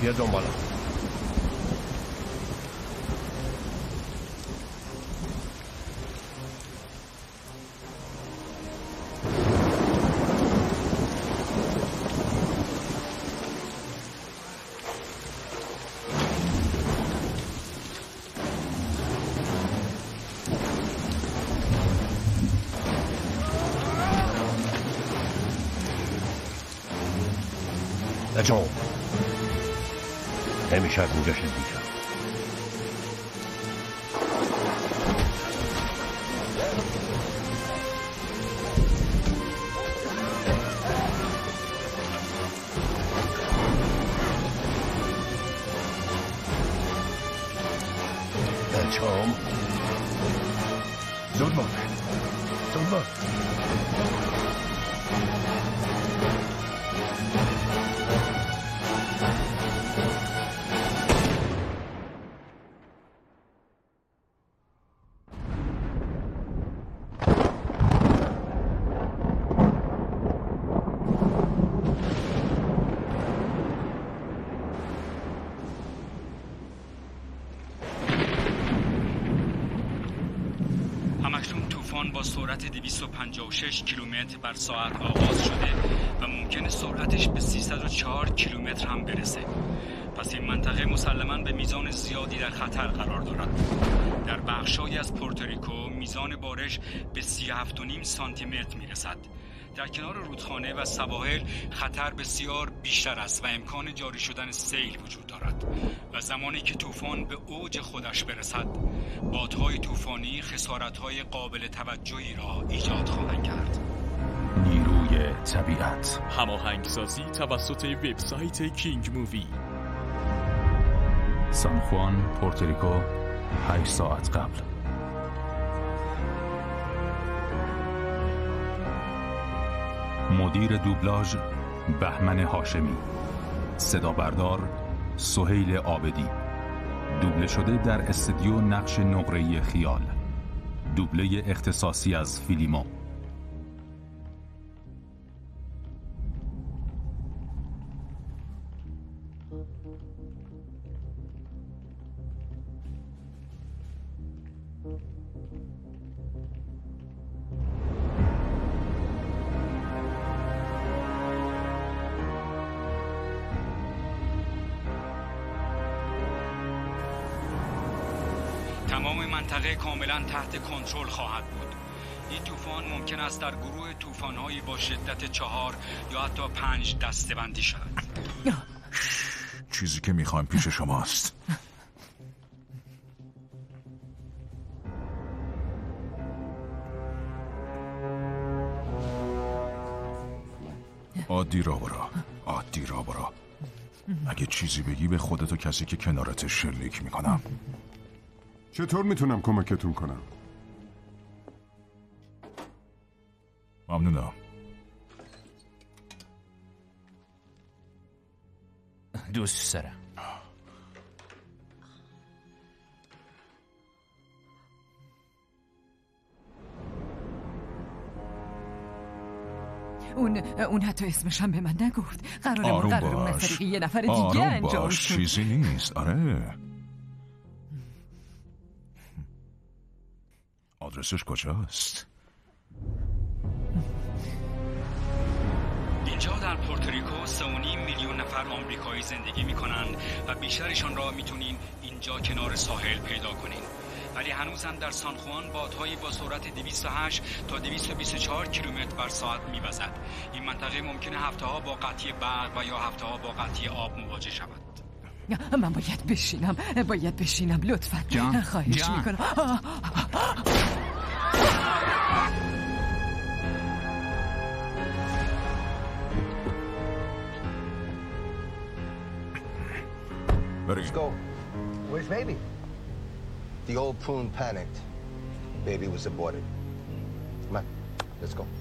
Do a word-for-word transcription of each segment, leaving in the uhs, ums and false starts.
بیا دنبالم. جون نمیشه از اینجا شد دیگه. بچه‌ام زود باش زود باش. با سرعت دویست و پنجاه و شش کیلومتر بر ساعت آغاز شده و ممکنه سرعتش به سیصد و چهار کیلومتر هم برسه. پس این منطقه مسلماً به میزان زیادی در خطر قرار دارد. در بخشایی از پورتوریکو میزان بارش به سی و هفت و نیم سانتی متر میرسد. در کنار رودخانه و سواحل خطر بسیار بیشتر است و امکان جاری شدن سیل وجود دارد و زمانی که طوفان به اوج خودش برسد بادهای طوفانی خسارت‌های قابل توجهی را ایجاد خواهند کرد. نیروی طبیعت، هماهنگسازی توسط وبسایت کینگ مووی. سان خوان، پورتوریکو، هشت ساعت قبل. مدیر دوبلاژ بهمن هاشمی، صدا بردار سهیل عابدی، دوبله شده در استودیو نقش نقره‌ای خیال، دوبله اختصاصی از فیلیمو. تمام منطقه کاملا تحت کنترل خواهد بود. این طوفان ممکن است در گروه طوفان‌هایی با شدت چهار یا حتی پنج دسته‌بندی شود. چیزی که میخوایم پیش شماست. عادی را برا عادی را برا. اگه چیزی بگی به خودت و کسی که کنارت شلیک میکنم. چطور میتونم کمکتون کنم؟ ممنونم. دوست دارم. اون اون حتی اسمش هم به من نگفت. قرارمون قرارمون از طریق یه نفر دیگه آروم انجام باش. شد. چیزی نیست. آره. آدرسش کجاست؟ اینجا در پورتوریکو سه و نیم میلیون نفر آمریکایی زندگی میکنن و بیشترشان را میتونین اینجا کنار ساحل پیدا کنین. ولی هنوز هم در سان خوان بادهایی با سرعت دویست و هشت تا دویست و بیست و چهار کیلومتر بر ساعت میوزد. این منطقه ممکنه هفته ها با قطعی برق و یا هفته ها با قطعی آب مواجه شود. من باید بشینم باید بشینم لطفا. جان خواهش جان. میکنم. Let's go. Where's baby? The old prune panicked. Baby was aborted. Come on, let's go.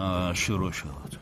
آه شروع شد.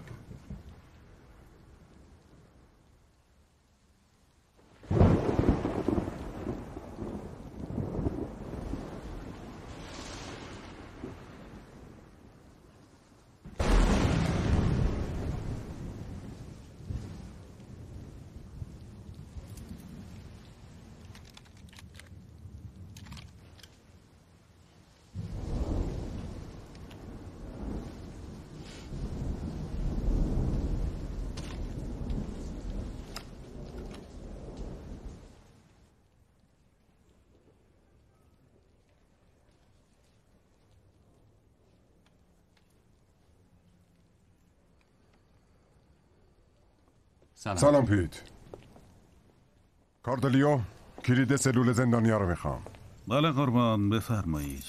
سلام, سلام پیت. کاردلیو، کلید سلول زندانیا رو میخوام. بله قربان، بفرمایید.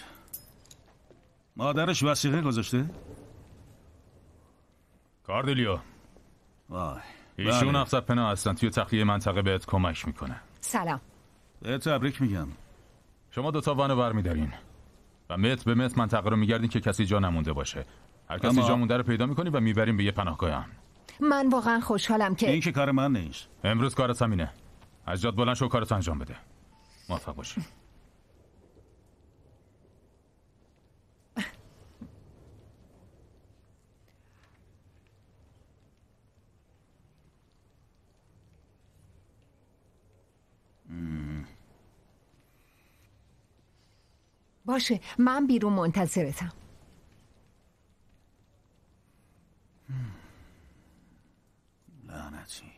مادرش وثیقه گذاشته؟ کاردلیو، وای ایشون بله. افسر پناه هستن، توی تخلیه منطقه بهت کمک میکنه. سلام. بهت تبریک میگم. شما دوتا وانو برمیدارین و متر به متر منطقه رو میگردین که کسی جا نمونده باشه. هر کسی اما... جا مونده رو پیدا میکنی و میبریم به یه پناهگاه امن. من واقعا خوشحالم که این که کار من نیست. امروز کارت همینه. از جات بلند شو، کارت انجام بده. موفق باشی. باشه، من بیرون منتظرتم. لعنتی.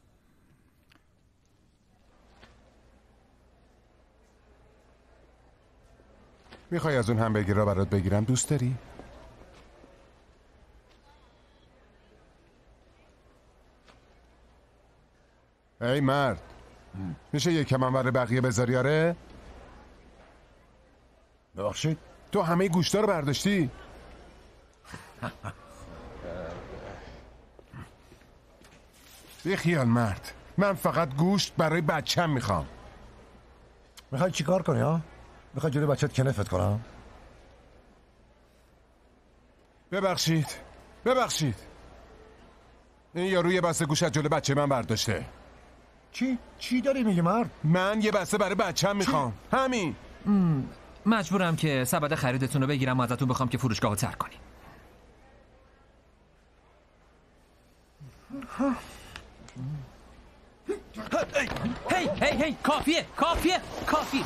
میخوای از اون همبرگر را برات بگیرم؟ دوست داری؟ ای مرد، میشه یک کمان برای بقیه بذاری؟ آره؟ ببخشید؟ تو همه گوشتا رو برداشتی؟ بی خیال مرد، من فقط گوشت برای بچم میخوام. میخوای چی کار کنی ها؟ میخوای جلوی بچت کنفت کنم؟ ببخشید ببخشید این یارو یه بسته گوشت جلوی بچه من برداشته. چی؟ چی داری میگی مرد؟ من یه بسته برای بچم میخوام. همین. مجبورم که سبد خریدتون رو بگیرم و ازتون بخوام که فروشگاه رو ترک کنیم. هی هی هی کافیه کافیه کافی.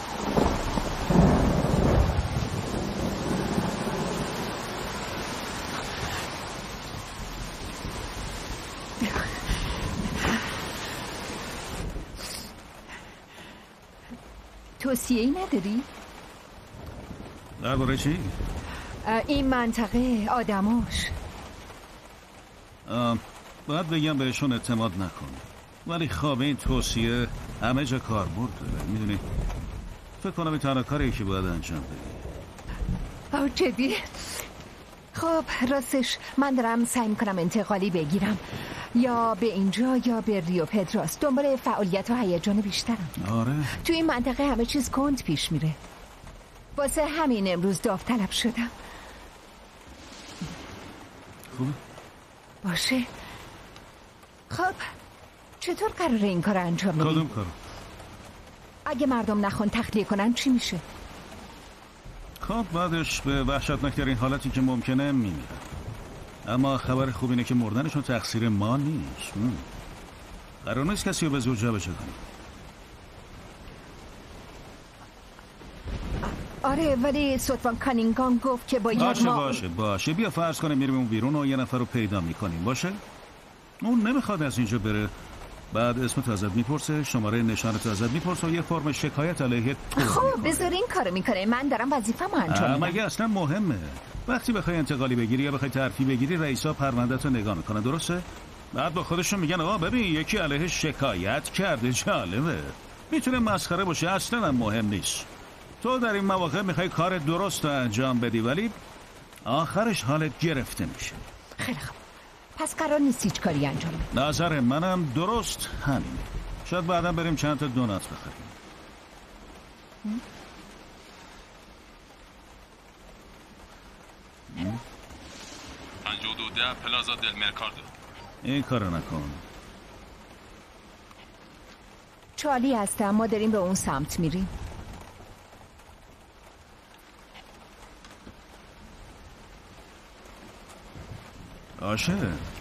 توصیه‌ای نداری؟ درباره چی؟ این منطقه، آدماش. باید بگم بهشون اعتماد نکن، ولی خواب این توصیه همه جا کاربرد داره. میدونی فکر کنم این تنها کاری که باید انجام بدی. آه جدی؟ خب راستش من دارم سعی میکنم انتقالی بگیرم، یا به اینجا یا به ریو پدراس. دنبال فعالیت و هیجان بیشترم. آره تو این منطقه همه چیز کند پیش میره، واسه همین امروز داوطلب شدم. خوبه؟ باشه. خب چطور قراره این کار انجام بدیم؟ کدوم کار؟ اگه مردم نخوان تخلیه کنن چی میشه؟ خب بعدش به وحشتناکترین حالتی که ممکنه میمیرن. اما خبر خوب اینه که مردنشون تقصیر ما نیست. قرار نیست کسی رو به زور جابجا کنیم. آره ولی سوتوان کانینگام گفت که باید باشه ما... باشه باشه بیا فرض کنیم میریم اون بیرون و یه نفر رو پیدا میکنیم. باشه؟ اون نمیخواد از اینجا بره، بعد اسمت ازت میپرسه، شماره نشانت ازت میپرسه و یه فرم شکایت علیه تو خب بذار این کارو میکنه، من دارم وظیفه‌مو انجام میدم. مگه اصلا مهمه؟ وقتی بخوای انتقالی بگیری یا بخوای ترفیع بگیری، رئیسا پرونده‌تو نگاه میکنن، درسته؟ بعد با خودشون میگن آقا ببین یکی علیه شکایت کرده. جالبه، میتونه مسخره باشه، اصلا هم مهم نیست. تو در این مواقع میخوای کار درست رو انجام بدی، ولی آخرش حالت گرفته میشه. خیلی خوب، پس قرار نیست هیچ کاری انجام بدم. نظر منم درست همینه. شاید بعدا بریم چند تا دونات بخریم. پنجاه و دو ده پلازا دل مرکاردو. این کارو نکن. چارلی هستم، ما داریم به اون سمت میریم. آشه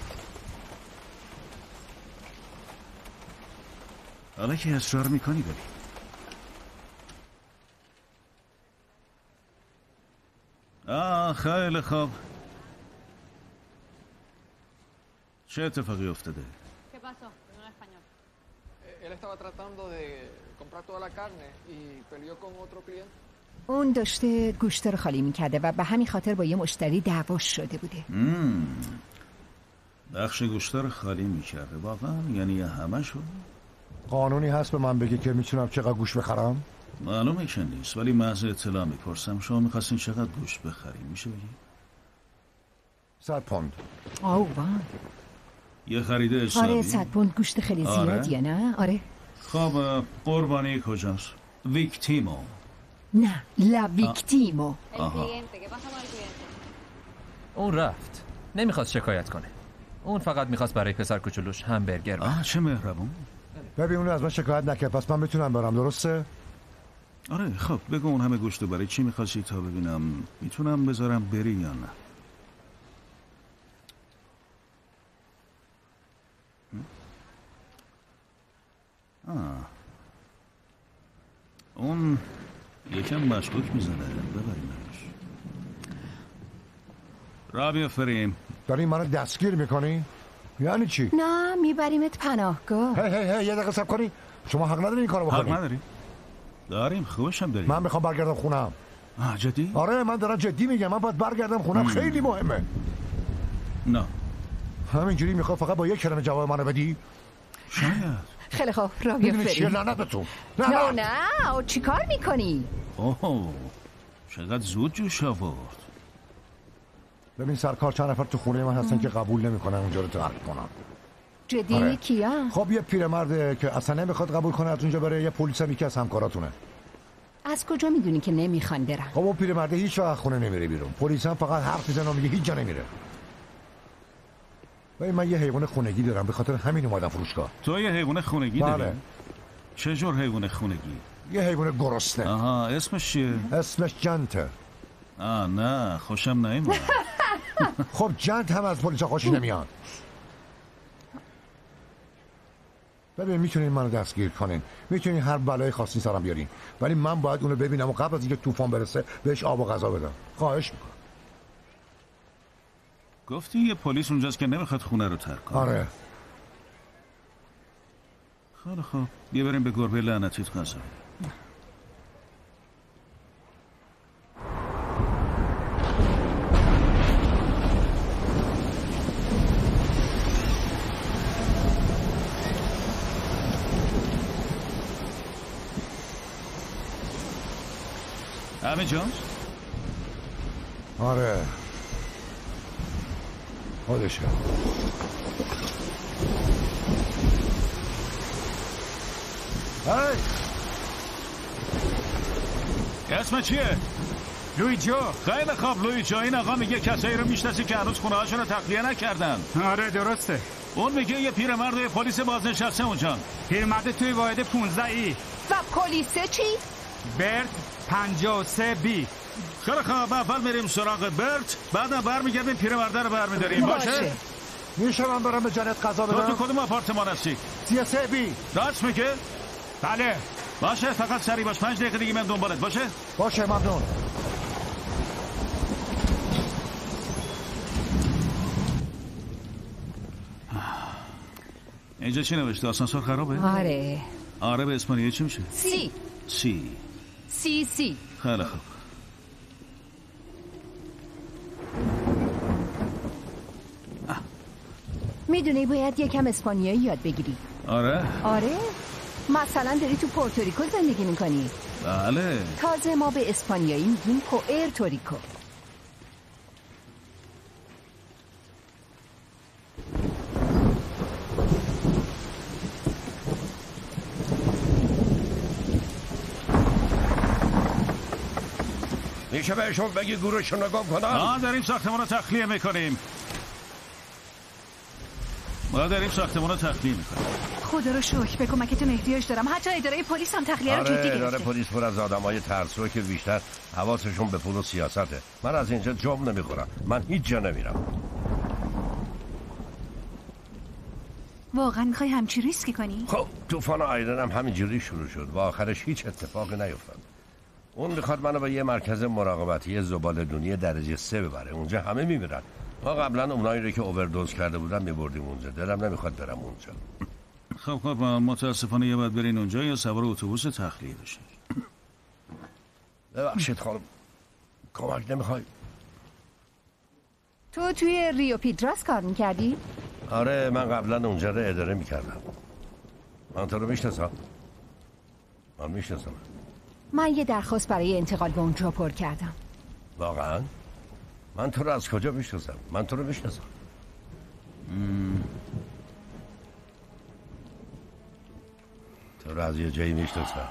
حالا که اصرار میکنی ببین. آه خیلی خوب. چه اتفاقی افتاده؟ اون داشته گوشت رو خالی میکرده و به همین خاطر با یه مشتری دعواش شده بوده. مم. بخش گوشت رو خالی میکرده واقعا؟ یعنی همه شد؟ قانونی هست به من بگه که میتونم چقدر گوشت بخرم؟ معلومه که نیست ولی محض اطلاع میپرسم. شما میخواستین چقدر گوشت بخریم میشه بگی؟ صد پوند. آو وای. یه خرید حسابی؟ آره صد پوند گوشت خیلی زیادیه. نه؟ آره. خب قربانی کجاست؟ ویکتیمو. نه لا ویکتیمو. آها. اون رفت. نمیخواست شکایت کنه. اون فقط میخواست برای پسر کوچولوش همبرگر بخره. آه چه مهربون. ببین اون از من شکایت نکرد پس من میتونم برم، درسته؟ آره خب بگو اون همه گوشت برای چی میخواستی تا ببینم میتونم بذارم بری یا نه. آه. اون یکم مشکوک میزنه. ببریمش. را بیافریم. داری منو دستگیر میکنی؟ یعنی چی؟ نه میبریمت پناهگاه. هی هی هی یه دقیقه صبر کنی. شما حق نداری این کارو بکنی. حق نداری؟ داریم خوبش هم داریم. من میخوام برگردم خونم. آه جدی؟ آره من دارم جدی میگم. من باید برگردم خونم. خیلی مهمه. نه همینجوری میخوام فقط با یک کلمه جواب منو بدی؟ شاید. خیلی خوب را میدونی چیه بیافریم. لعنت به تو. نه نه نه چی کار میکنی؟ اوه چقدر زود جوش آورد. ببین سرکار چند نفر تو خونه من هستن که قبول نمیکنن اونجا رو ترک کنم. جدی؟ آره. کیا؟ خب یه پیرمرده که اصلا نمیخواد قبول کنه از اونجا بره. یه پلیس هم یکی از همکاراتونه. از کجا میدونی که نمیخوان برن؟ خب اون پیرمرده هیچ وقت خونه نمیره بیرون. پلیس هم فقط حرف میزنه و میگه هیچ جا نمیره. ببین من یه حیوان خونگی دارم به خاطر همین اومدم فروشگاه. تو یه حیوان خونگی داری؟ بله. چه جور حیوان خونگی؟ یه حیوان گرسنه. آها اسمش چیه؟ اسمش جنته. آه نه خوشم نمیاد. خب جنت هم از پلیسا خوشی نمیاد. ببین میتونین منو دستگیر کنین، میتونین هر بلای خاصی سرم بیارین، ولی من باید اونو ببینم و قبل از اینکه طوفان برسه بهش آب و غذا بدم. خواهش میکنم. گفتی یه پلیس اونجاست که نمیخواد خونه رو ترک کنه. آره. خیلی خوب بیا بریم به گربه لعنتیت غذا. همه جانس؟ آره خودشه. هی اسم چیه؟ لویجو. خیلی خوب لویجو. این آقا میگه کسایی رو میشناسی که هنوز خونه هاشون رو تخلیه نکردن. آره درسته. اون میگه یه پیرمرد و پلیس بازنشسته اونجا. پیرمرد توی واحد پونزده ای. و پلیس چی؟ برت پنجاه و سه بی. خیلی خوب اول میریم سراغ برت بعدم برمیگردیم پیرمرده رو برمیداریم. باشه, باشه. میشه من برم به جنت قضا بدم؟ تو کدوم آپارتمان هستی؟ سی و سه بی. راست میگه؟ بله. باشه فقط سری باش. پنج دقیقه دیگه من دنبالت. باشه باشه ممنون. اینجا چی نوشته؟ آسانسور خرابه؟ آره. آره به اسپانیایی چی میشه؟ سی. سی سی سی. خیلی خوب. میدونی باید یکم اسپانیایی یاد بگیری. آره؟ آره؟ مثلا داری تو پورتوریکو زندگی میکنی؟ بله. تازه ما به اسپانیایی میگیم پوئرتوریکو. میشه بهشون بگی گروهشون نگاه کنم؟ آه داریم ساختمان رو تخلیه میکنیم. ما داریم ساختمون رو تخلیه میکنیم. خدا رو شکر، به کمکتون احتیاج دارم. حتی اداره پلیس هم تخلیه رو جدی گرفته. اداره پلیس پر از آدمای ترسو که بیشتر حواسشون به پول و سیاسته. من از اینجا جام نمیخورم. من هیچ جا نمیرم. واقعا میخوای همچی ریسکی کنی؟ خب طوفان آیرن هم همینجوری شروع شد و آخرش هیچ اتفاقی نیفتاد. اون میخواد منو به یه مرکز مراقبتی زباله‌دونی درجه سه ببره. اونجا همه میمیرن. ما قبلا اونایی رو که اووردوز کرده بودن میبردیم اونجا. دلم نمیخواد برم اونجا. خب خب متاسفانه یا باید برین اونجا یا سوار اتوبوس تخلیه بشین. ببخشید خانم، کمک نمیخوای؟ تو توی ریو پیدراس کار میکردی؟ آره، من قبلا اونجا رو اداره میکردم. من تو رو میشناسم. من میشناسم. من یه درخواست برای انتقال به اونجا پر کردم. واقعا؟ من تو رو از کجا میشناسم؟ من تو رو میشناسم. تو رو از یه جایی میشناسم.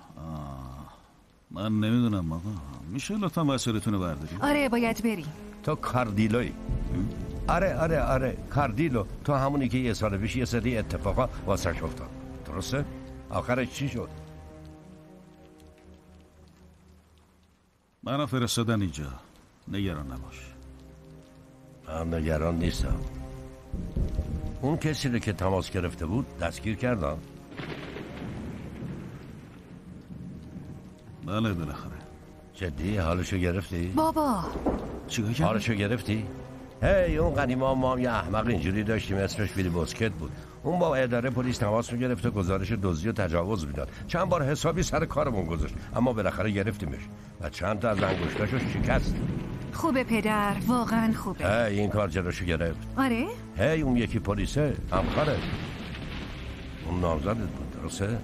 من نمیدونم آقا. میشه لطفا وسایلتون رو بردارید؟ آره باید بریم. تو کاردیلوی. آره آره آره کاردیلو. تو همونی که یه سال پیش یه سری اتفاقا واسش افتاد. درسته؟ آخرش چی شد؟ منو فرستادن اینجا. نگران نباش. من نگران نیستم. اون کسی رو که تماس گرفته بود دستگیر کردم. بله بالاخره. جدی حالشو گرفتی؟ بابا چیکار کردی؟ حالشو گرفتی؟ هی اون قدیما ما هم یه احمق اینجوری داشتیم اسمش ویلی بوسکت بود. اون با اداره پلیس تماس میگرفت و گزارش دزدی و تجاوز میداد. چند بار حسابی سر کارمون گذاشت اما بالاخره گرفتیمش و چند تا از انگشتاشو شکست. خوبه پدر، واقعا خوبه. هی این کار جلوشو گرفت. آره؟ هی اون یکی پلیسه همکاره. اون نامزدت بود درسته؟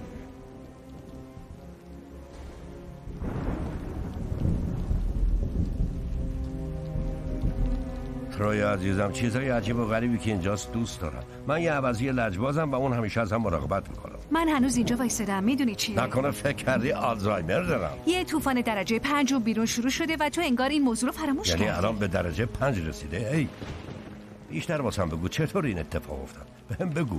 تروی عزیزم، چیزای عجیب و غریبی که اینجاست دوست دارم. من یه عوضی لجبازم و اون همیشه از هم مراقبت میکنم. من هنوز اینجا وایسادم. میدونی چیه؟ نکنه فکر کردی آلزایمر دارم. یه طوفان درجه پنج و بیرون شروع شده و تو انگار این موضوع رو فراموش کردی. یعنی الان به درجه پنج رسیده؟ ای بیشتر واسم بگو چطور این اتفاق افتاد. بهم بگو.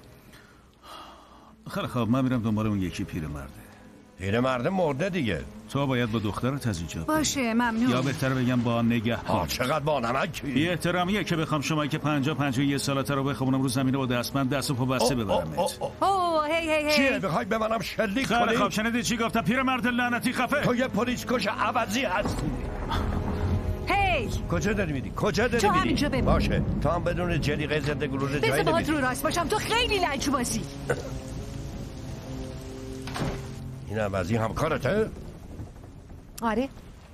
خیلی خوب، من میرم دنبال اون یکی پیرمرده. پیرمرده مرده دیگه. تو باید با دخترت از اینجا باشه ممنون. یا بهتر بگم با نگهبان. چقدر با نمکی. بی احترامیه که بخوام شما که پنجاه پنجاه یه سالته رو بخوابونم رو زمین با دستمند دست و پا بسته ببرمت. اوه هی هی هی. چیه میخوای به منم شلیک کنی؟ خیلی خوب، شنیدی چی گفتم؟ پیرمرد لعنتی خفه. تو یه پلیس کش عوضی هستی. هی کجا داری میری؟ کجا داری میری؟ همینجا بمون. باشه تو هم بدون جلیقه ضد گلوله جایی نمیری. نمیری. رو راست باشم، تو خیلی لجبازی. این عوضی همکارته؟ آره.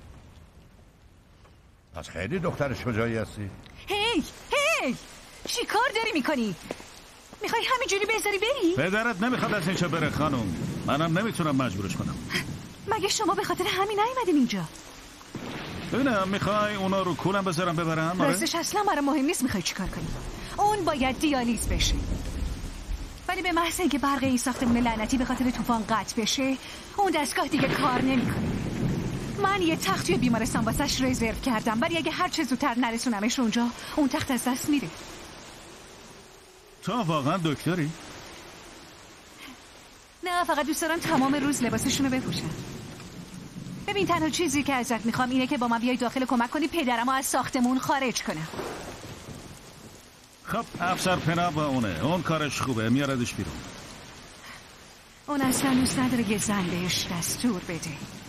پس خیلی دختر شجاعی هستی. هی هی چی کار داری میکنی؟ میخوای همینجوری بذاری بری؟ پدرت نمیخواد از اینجا بره خانم. منم نمیتونم مجبورش کنم. مگه شما به خاطر همین نیومدین اینجا؟ ببینم میخوای اونا رو کولم بذارم ببرم؟ آره؟ راستش اصلا برای مهم نیست میخوای چیکار کنی. اون باید دیالیز بشه. ولی به محض اینکه برق این ساختمون لعنتی به خاطر طوفان قطع بشه، اون دستگاه دیگه کار نمیکنه. من یه تخت توی بیمارستان واسش رزرو کردم، ولی اگه هر چه زودتر نرسونمش اونجا، اون تخت از دست میره. تو واقعا دکتری؟ نه، فقط دوست دارم تمام روز لباسشونو بپوشن. ببین تنها چیزی که ازت میخوام اینه که با من بیای داخل کمک کنی پدرمو از ساختمون خارج کنم. خب افسر پنا با اونه، اون کارش خوبه، میاردش بیرون. اون اصلا دوست نداره یه زن بهش دستور بده.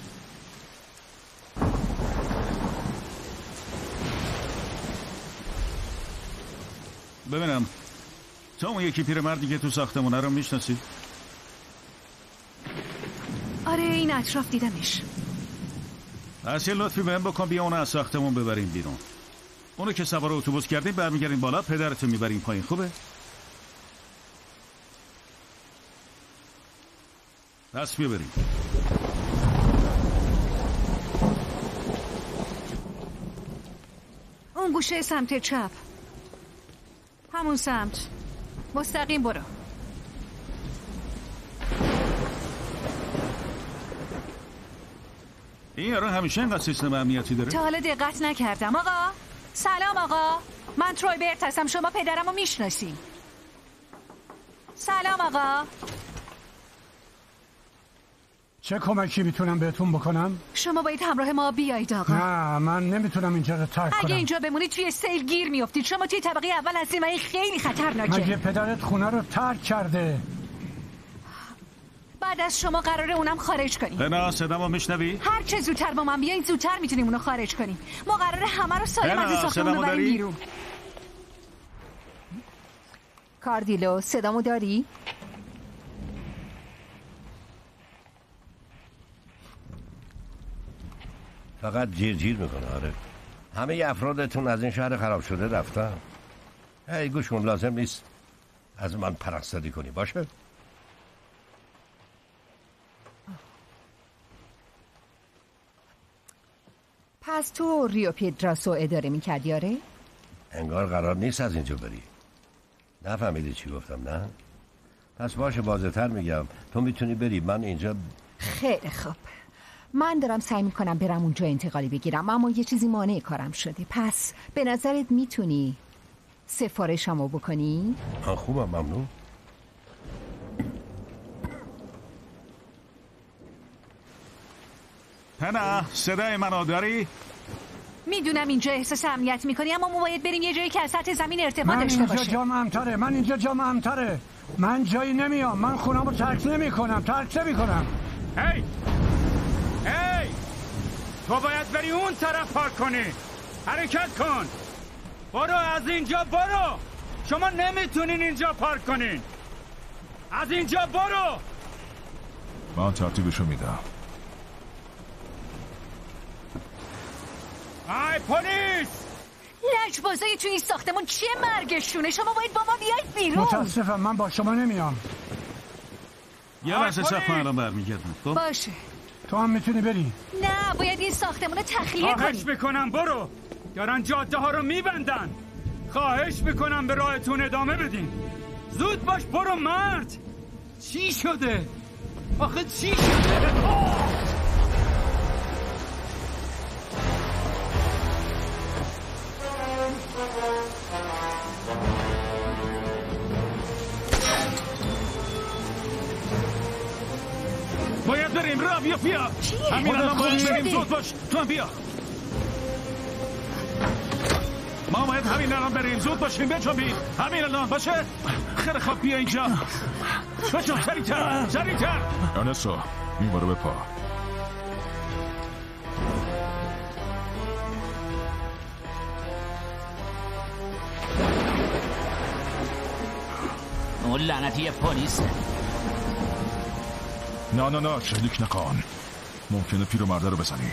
ببینم تو اون یکی پیرمردی که تو ساختمونه رو میشناسی؟ آره این اطراف دیدمش. پس یه لطفی بهم بکن بیا اونو از ساختمون ببریم بیرون. اونو که سوار اتوبوس کردیم برمیگردیم بالا، پدرتو میبریم پایین. خوبه؟ پس بیا بریم. اون گوشه سمت چپ، همون سمت، مستقیم برو. این یارو همیشه اینقدر سیستم امنیتی داره؟ تا حالا دقت نکردم. آقا سلام آقا، من تروی برت هستم، شما پدرمو میشناسین؟ سلام آقا. چه کمکی میتونم بهتون بکنم؟ شما باید همراه ما بیایید آقا. نه من نمیتونم اینجا رو ترک کنم. اگه اینجا بمونید توی سیل گیر میافتید. شما توی طبقه اول هستید و این خیلی خطرناکه. مگه پدرت خونه رو ترک کرده؟ بعد از شما قراره اونم خارج کنیم. بنا صدامو میشنوی؟ هر چه زودتر با من بیاین زودتر میتونیم اونو خارج کنیم. ما قراره همه رو سالم از این ساختمون ببریم بیرون. کاردیلو صدامو داری؟ فقط جیر جیر میکنه. آره همه افرادتون از این شهر خراب شده رفتن. هی گوشون لازم نیست از من پرستاری کنی باشه؟ پس تو ریو پیدراسو اداره میکردی آره؟ انگار قرار نیست از اینجا بری. نفهمیدی چی گفتم نه؟ پس باشه واضح تر میگم تو میتونی بری من اینجا. خیلی خوب من دارم سعی میکنم برم اونجا انتقالی بگیرم اما یه چیزی مانع کارم شده. پس به نظرت میتونی سفارشمو بکنی؟ آه خوبم ممنون. پنا صدای منو داری؟ میدونم اینجا احساس امنیت میکنی اما ما باید بریم یه جایی که از سطح زمین ارتفاع داشته باشه. من اینجا جام امتره من اینجا جام امتره من جایی نمیام. من خونم رو ترک نمی کنم ترک نمی کنم. هی هی تو باید بری اون طرف پارک کنی. حرکت کن. برو از اینجا برو. شما نمیتونین اینجا پارک کنین. از اینجا برو. من ترتیبشو میدم. ای پلیس لجبازای تو این ساختمون چیه مرگشونه؟ شما باید با ما بیاید بیرون. متاسفم من با شما نمیام. یه لحظه صف من الان برمیگردم. باشه تو هم میتونی بری. نه باید این ساختمون رو تخلیه کنیم. خواهش میکنم برو. دارن جاده ها رو میبندن. خواهش میکنم به راهتون ادامه بدین. زود باش برو مرد. چی شده؟ آخه چی شده؟ باید بریم را بیا بیا. همین الان باید بریم زود باش. تو هم بیا. ما باید همین الان بریم زود باشیم بچنبید. همین الان باشه. خیلی خوب بیا اینجا. بچن سریعتر سریعتر. آنسا این بارو بپا. اون لعنتی پلیس. نه نه نه شلیک نکن. ممکنه پیرمرده رو بزنی.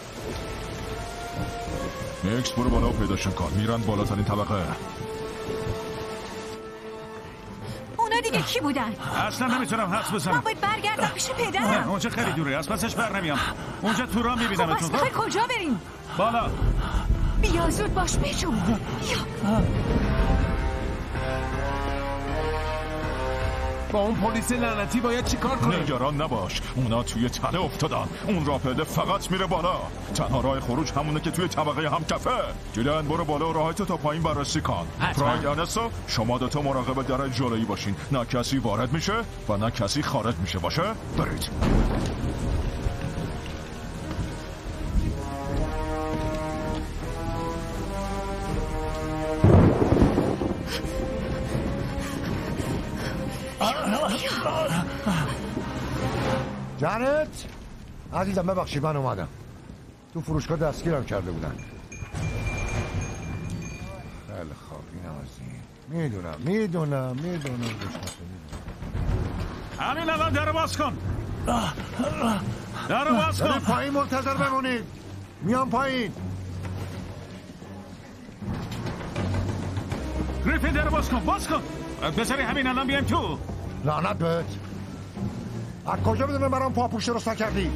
نیکس برو بالا و پیداشون کن. میرن بالاترین طبقه. اونا دیگه کی بودن؟ اصلا نمیتونم حدس بزنم. من باید برگردم پیش پدرم. اونجا خیلی دوره از پسش بر نمیام. اونجا تو راه میبینم. خب پس میخوای کجا بریم؟ بالا. بیا زود باش بجون. بیا. با اون پلیس لعنتی باید چیکار کنیم؟ نگران نباش اونا توی تله افتادن. اون راهپله فقط میره بالا. تنها راه خروج همونه که توی طبقه هم کفه. گیلن برو بالا و راهتو تا پایین بررسی کن. پراید آنسا شما دوتا مراقب در جلویی باشین. نه کسی وارد میشه و نه کسی خارج میشه. باشه برید. جنت عزیزم ببخشید من اومدم. تو فروشگاه دستگیرم کرده بودن. خیلی خوب اینم از این. میدونم میدونم میدونم همین الان در باز کن. در باز کن. پایین منتظر بمونید. میام پایین. گریفین در باز کن باز کن. بذاری همین الان بیایم تو. لعنت بهت. از کجا بدونم برام پاپوش درست نکردی؟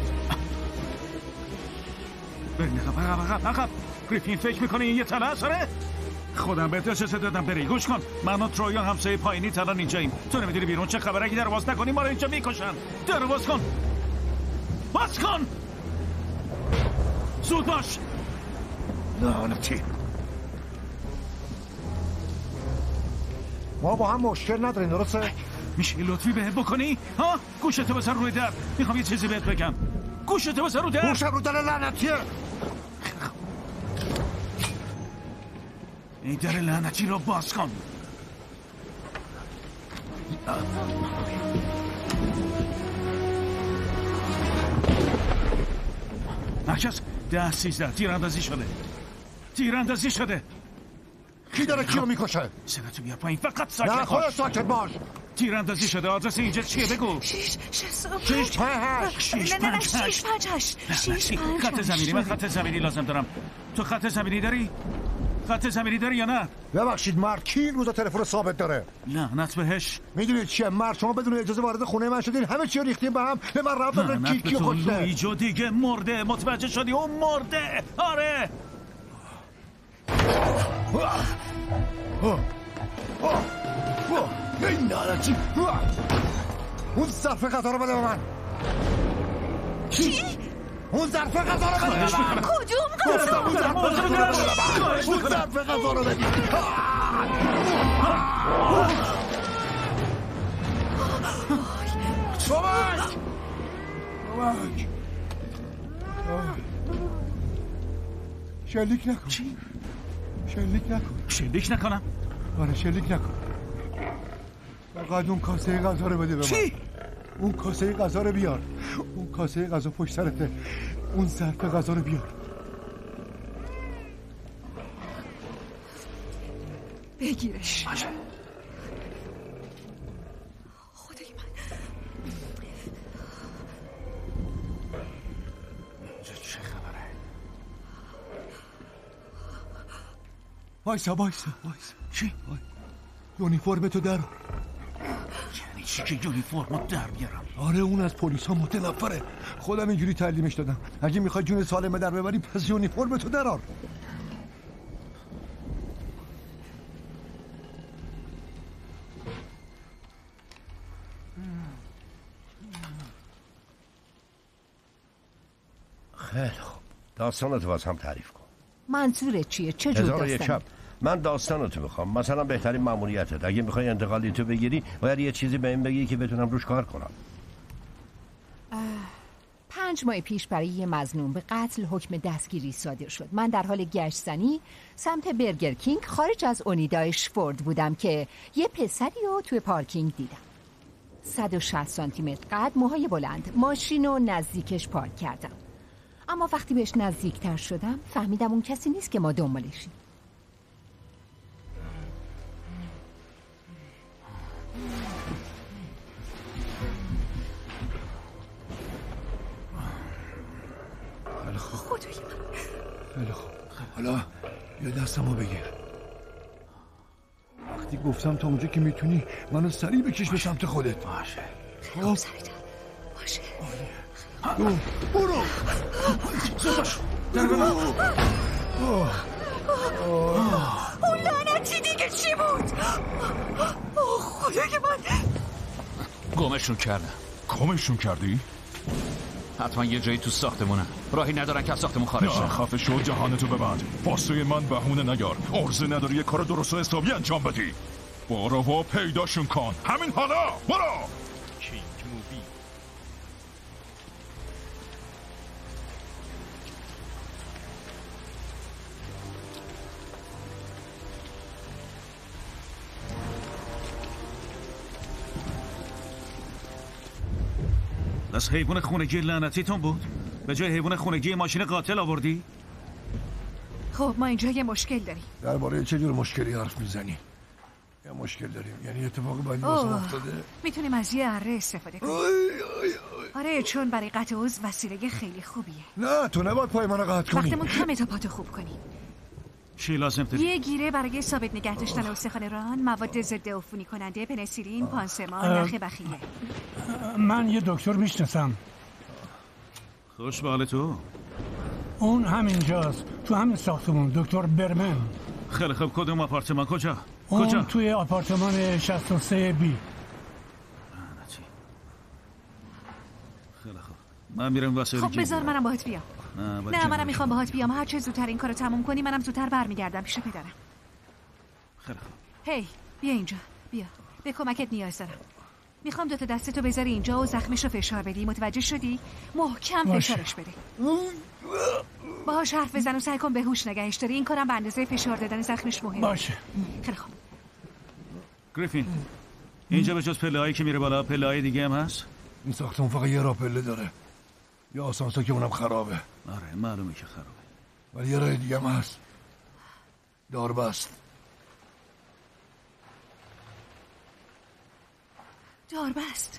بریم عقب عقب عقب. گریفین فکر میکنی این یه تله اثره؟ خودم بهت اجازه دادم بری. گوش کن من و ترویا همسایه پایینی الان اینجاییم. تو نمیدونی بیرون چه خبره؟ اگه در باز نکنی ما رو اینجا میکشن. در باز کن باز کن. زود باش. لعنتی. ما با هم مشکل نداریم درسته؟ میشه لطفی بهت بکنی؟ ها؟ گوشتو بذار روی در. میخوام یه چیزی بهت بگم. گوشتو بذار رو در. گوشم رو در لعنتیه. این در لعنتی رو باز کن. مرکز ده سیزده تیراندازی شده. تیراندازی شده. کی داره کیو میکشه؟ سرتو بیار پایین، فقط ساکت باش. نه خودت ساکت باش. تیراندازی شده. آدرس اینجا چیه بگو؟ شیش شش شیش پنج هشت. شیش نه نه پنج شیش پنج هشت. شیش پنج خط زمینی. من خط زمینی لازم دارم. تو خط زمینی داری؟ خط زمینی داری یا نه؟ ببخشید مرد کی این روزا تلفن ثابت داره؟ لعنت بهش. میدونید چیه مرد، شما بدون اجازه وارد خونه من شدین، همه چی رو ریختین به هم. به من رفت دادن کی کیو کشته. لویجو دیگه مرده. متوجه شدی؟ اون مرده. آره. این لعنتی. اون ظرف غذا رو بده به من. چی؟ اون ظرف غذا رو بده به من. کدوم غذا؟ اون ظرف غذا رو بده به من. اون ظرف غذا رو بده. کمک! کمک! شلیک نکن. چی؟ شلیک نکن. شلیک نکنم؟ آره شلیک نکن. فقط اون کاسه غذا رو بده به من. چی؟ اون کاسه غذا رو بیار. اون کاسه غذا پشت سرته. اون ظرف غذا رو بیار. بگیرش. خدای من. اینجا چه خبره؟ وایسا وایسا وایسا. چی؟ یونیفرم تو در. یعنی چی که یونیفرمو در بیارم؟ آره اون از پلیس ها متنفره. خودم اینجوری تعلیمش دادم. اگه میخوای جون سالم در ببری پس یونیفرم تو درار. خیلی خوب، داستانتو باز هم تعریف کن. منظورت چیه؟ چه جور هزار و یک داستانی؟ شب. من داستانتو میخوام. مثلا بهترین ماموریتت. اگه میخوای انتقالی تو بگیری باید یه چیزی به این بگی که بتونم روش کار کنم. پنج ماه پیش برای یه مظنون به قتل حکم دستگیری صادر شد. من در حال گشتزنی سمت برگر کینگ خارج از اونیدا اشفورد بودم که یه پسری رو توی پارکینگ دیدم. صد و شصت سانتی متر قد، موهای بلند. ماشین رو نزدیکش پارک کردم. اما وقتی بهش نزدیکتر شدم فهمیدم اون کسی نیست که ما دنبالشیم. خیلی خوب. خدای من. خیلی خوب. حالا یه دستمو بگیر. وقتی گفتم تا اونجا که میتونی منو سریع بکش به سمت خودت. باشه. خب سریعتر. باشه. برو. برو. زودش. در بنا. اون لعنتی دیگه چی بود؟ خدای من. گمشون کردم. گمشون کردی؟ حتما یه جایی تو ساختمونه. راهی ندارن که از ساختمون خارج نه شن. خفه شو، جهانتو ببند. واسه من بهونه نیار. عرضه نداری یه کار درست و حسابی انجام بدی. برو و پیداشون کن. همین حالا. برو. کینگ مووی. از حیوان خونگی لعنتیتون بود؟ به جای حیوان خونگی ماشین قاتل آوردی؟ خب ما اینجا یه مشکل داریم. درباره چه جور مشکلی حرف میزنی؟ یه مشکل داریم. یعنی اتفاقی باید واسه افتاده؟ میتونیم از یه اره استفاده کنیم. آره چون برای قطع عضو وسیله خیلی خوبیه. نه تو نباید پای منو قطع کنی. وقتمون کمه تا پاتو خوب کنیم. چی لازم داری؟ یه گیره برای ثابت نگه داشتن استخوان ران، مواد ضد عفونی کننده، پنیسیلین، پانسمان، نخ بخیه. من یه دکتر میشناسم. خوش به حال تو. اون همینجاست تو همین ساختمون. دکتر برمن. خیلی خوب. کدوم آپارتمان؟ کجا؟ اون کجا؟ توی آپارتمان شصت و سه بی. خیلی خوب. من میرم واسه خب بذار منم باهات بیام. نه, نه منم میخوام باهات بیام. هر چه زودتر این کارو تموم کنی منم زودتر برمیگردم پیش پدرم. خیلی خوب. هی بیا اینجا. بیا. به کمکت نیاز دارم. میخوام دوتا دستتو بذاری اینجا و زخمش رو فشار بدی. متوجه شدی؟ محکم باشه. فشارش بده. باهاش حرف بزن و سعی کن به هوش نگهش داری. این کارم به اندازه فشار دادن زخمش مهمه. باشه. خیلی خوب. گریفین، اینجا به جز پله‌هایی که میره بالا پله‌های دیگه هم هست؟ این ساختمون فقط یه راه پله داره. یه آسانسور که اونم خرابه. آره معلومه که خرابه. ولی یه راه دیگه هم هست. داربست. داربست.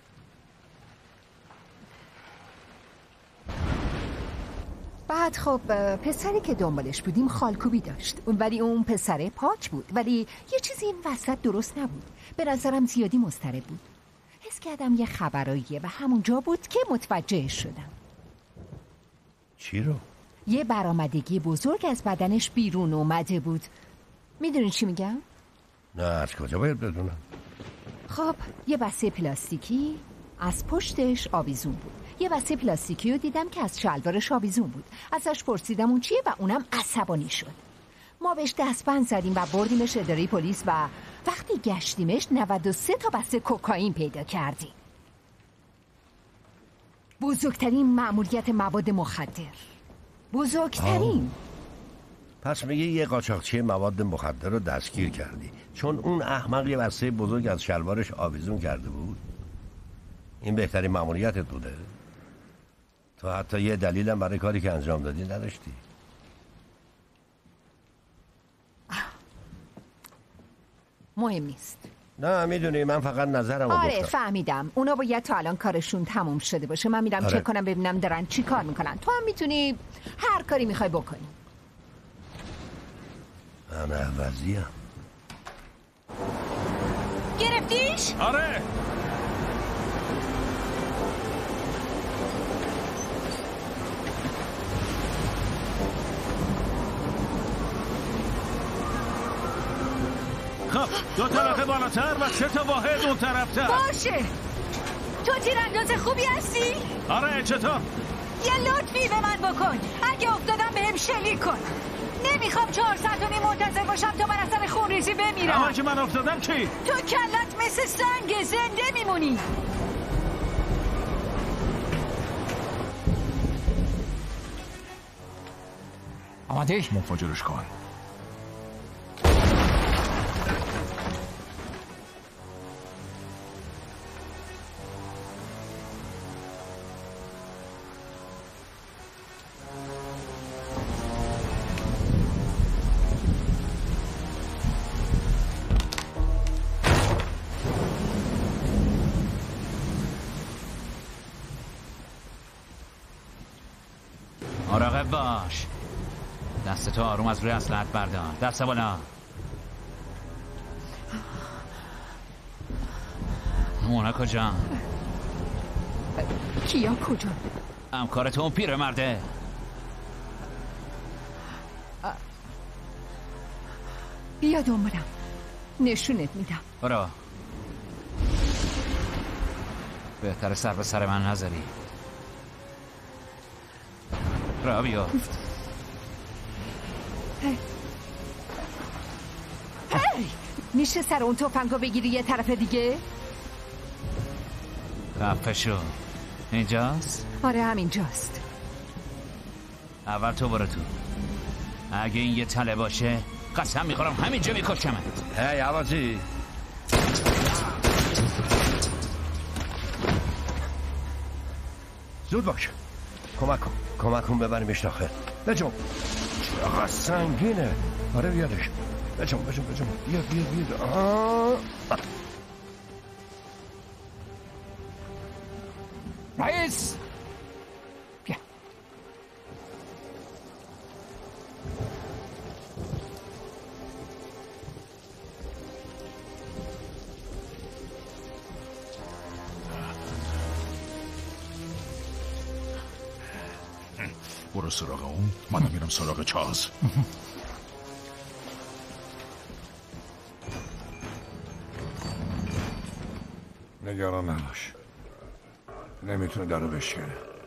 بعد خب پسری که دنبالش بودیم خالکوبی داشت، ولی اون پسره پاک بود، ولی یه چیزی این وسط درست نبود. به نظرم زیادی مضطرب بود. حس کردم یه خبراییه و همونجا بود که متوجه شدم. چی رو؟ یه برآمدگی بزرگ از بدنش بیرون اومده بود. میدونی چی میگم؟ نه از کجا باید بدونم؟ خب یه بسته پلاستیکی از پشتش آویزون بود. یه بسته پلاستیکی رو دیدم که از شلوارش آویزون بود. ازش پرسیدم اون چیه و اونم عصبانی شد. ما بهش دستبند زدیم و بردیمش اداره پلیس و وقتی گشتیمش نود و سه تا بسته کوکائین پیدا کردیم. بزرگترین مأموریت مواد مخدر. بزرگترین. پس میگه یه قاچاقچی مواد مخدر رو دستگیر کردی چون اون احمق یه بسته بزرگ از شلوارش آویزون کرده بود؟ این بهترین مأموریتت بوده؟ تو حتی یه دلیلم برای کاری که انجام دادی نداشتی؟ مهم نیست. نه میدونی من فقط نظرمو آره گفتم. فهمیدم. اونا باید تا الان کارشون تموم شده باشه. من میرم آره. چک کنم ببینم دارن چی کار میکنن. تو هم میتونی هر کاری میخوای بکنی. من عوضیم. گرفتیش؟ آره. خب دو طبقه بالاتر و سه تا واحد اون طرفتر. باشه. تو تیرانداز خوبی هستی؟ آره چطور؟ یه لطفی به من بکن. اگه افتادم بهم شلیک کن. نمیخوام چهار ساعت و نیم منتظر باشم تا بر اثر خونریزی بمیرم. اما که من افتادم چی؟ تو کلت مثل سنگ زنده میمونی. آماده؟ منفجرش کن. مراقب باش. دستتو آروم از روی اسلحت بردار. دست بالا. اونا کجا؟ کیا کجا؟ همکارت اون پیر مرده. بیا دنبالم. نشونت میدم. برو. بهتر سر به سر من نذاری. را بیا. هی هی میشه سر اون تفنگو بگیری یه طرف دیگه؟ خفه شو. اینجاست؟ آره همینجاست. اول تو برو تو. اگه این یه تله باشه قسم میخورم همینجا میکشمت. هی عوضی. زود باش. کمک کن. کمک کن ببریمش داخل. بجم. چقدر سنگینه. آره بیادش. بجم بجم بجم. بیا بیا بیا. آه. رئیس بیا. برو سراغ اون، منم میرم سراغ چارلز. نگران نباش. نمیتونه درو بشکنه.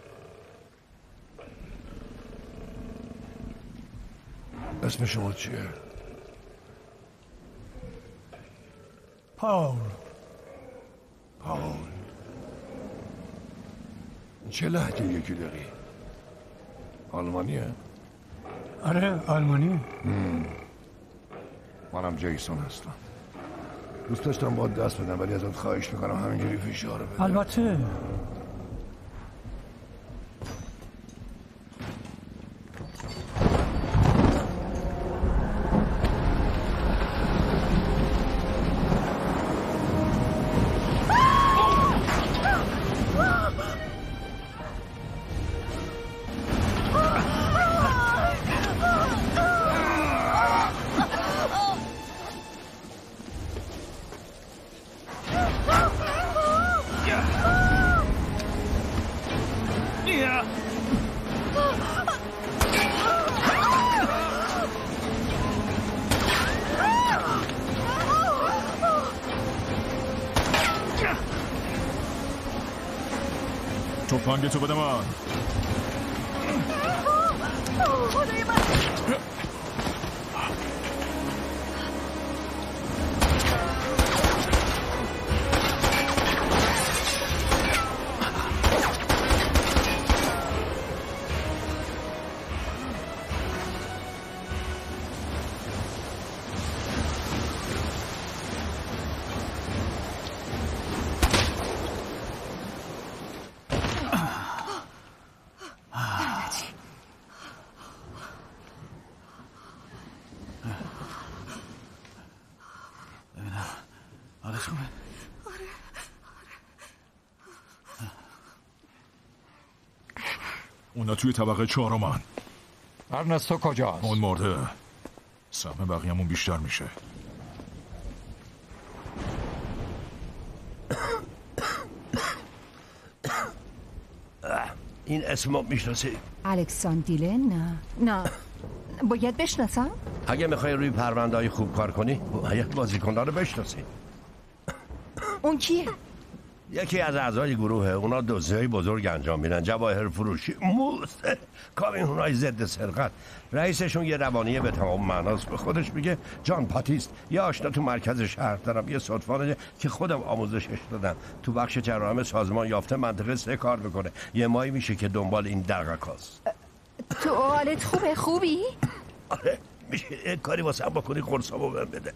اسم شما چیه؟ پاول. پاول چه لهجه یکی داری؟ آلمانیه؟ آره آلمانی. منم جیسون هستم. دوست داشتم با دست بدم ولی ازت خواهش میکنم همینجوری فشار بده. البته. تفنگتو بده من. خدای من. اونا توی طبقه چهارمن. ارنستو کجاست؟ اون مرده. سهم بقیه‌مون بیشتر میشه. این اسمو میشناسی؟ الکساندر نه نه باید بشناسم؟ اگه میخوای روی پرونده‌های خوب کار کنی باید بازیکن‌ها رو بشناسی. اون کیه؟ یکی از اعضای گروه. اونا دزدی‌های بزرگ انجام میدن، جواهر فروشی، موز، کامیون‌های ضد سرقت. رئیسشون یه روانیه به تمام معناست. به خودش میگه جان پاتیست. یه آشنا تو مرکز شهر دارم، یه صدفانه که خودم آموزشش دادم. تو بخش جراحم سازمان یافته منطقه سه کار میکنه. یه ماهی میشه که دنبال این دقیقاست. تو حالت خوبه؟ خوبی؟ آره میشه کاری واسه هم بکنی قرصامو بهم بده.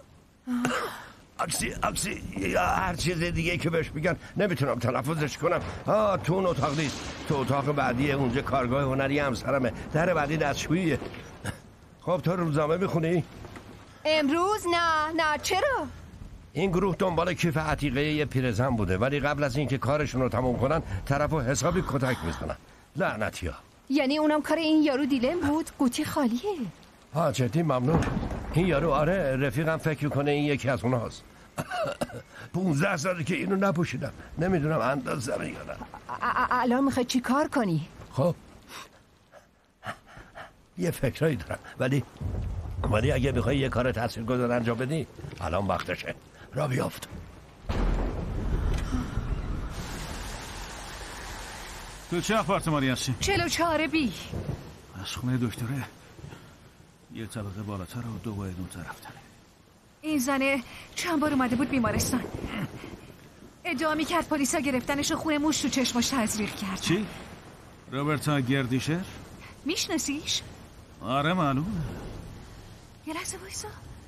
اکسی اکسی یا هر چیز دیگه که بهش میگن نمیتونم تلفظش کنم. ها تو اون اتاق نیست، تو اتاق بعدی اونجا کارگاه هنری همسرمه، در بعدی دستشوییه. خب تو روزنامه میخونی؟ امروز نه نه چرا؟ این گروه دنبال کیف عتیقه یه پیرزن بوده ولی قبل از اینکه کارشون رو تموم کنن طرفو حسابی کتک میزنن. لعنتیا. یعنی اونم کار این یارو دیلن بود؟ قوطی خالیه. ها جدی ممنون. این یارو آره رفیقم فکر کنه این یکی از اونهاست. پونزده ساله که اینو نپوشیدم، نمیدونم اندازه یا نه. الان میخوای چی کار کنی؟ خب یه فکرایی دارم ولی ولی اگه میخوای یه کار تاثیرگذار انجام بدی الان وقتشه. را بیافت. تو چه آپارتمانی هستی؟ چلو چهار بی. از خونه دکتره یه طبقه بالاتر و دو باید اون طرف تره. این زنه چند بار اومده بود بیمارستان. ادعا میکرد پلیسا گرفتنش و خون موش تو چشماش تزریق کرد. چی؟ روبرتا گردیشر؟ میشناسیش؟ آره معلومه. یه لحظه بایستا.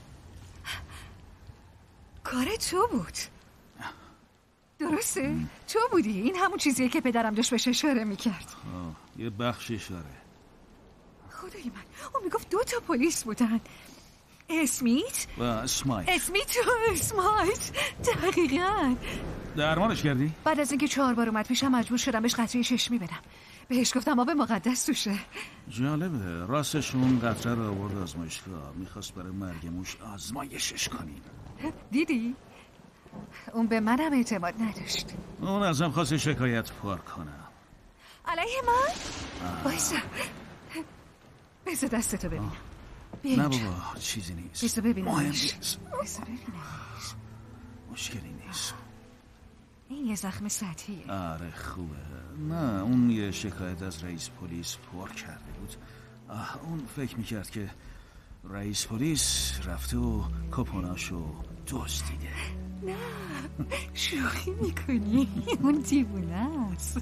کار تو بود. درسته؟ تو بودی؟ این همون چیزیه که پدرم داشت بهش اشاره میکرد. یه بخش اشاره. خدای من اون میگفت دو تا پلیس بودن. اسمیت و اسمایت. اسمیت و اسمایت. دقیقاً. درمانش کردی؟ بعد از اینکه چهار بار اومد پیشم مجبور شدم بهش قطره چشمی بدم. بهش گفتم آب مقدس توشه. جالبه. راستش اون قطره رو آورد آزمایشگاه. میخواست برای مرگ موش آزمایشش کنیم. دیدی؟ اون به منم اعتماد نداشت. اون ازم خواست شکایت پار کنم. علیه من؟ بایستا. بذار دستتو ببینم. نه بابا چیزی نیست. بذار ببینم. مهم نیست. بذار ببینم. مشکلی نیست. این یه زخم سطحیه. آره خوبه. نه اون یه شکایت از رئیس پلیس پر کرده بود. آه اون فکر میکرد که رئیس پلیس رفته و کپوناشو دزدیده. نه شوخی میکنی، اون دیوونه است.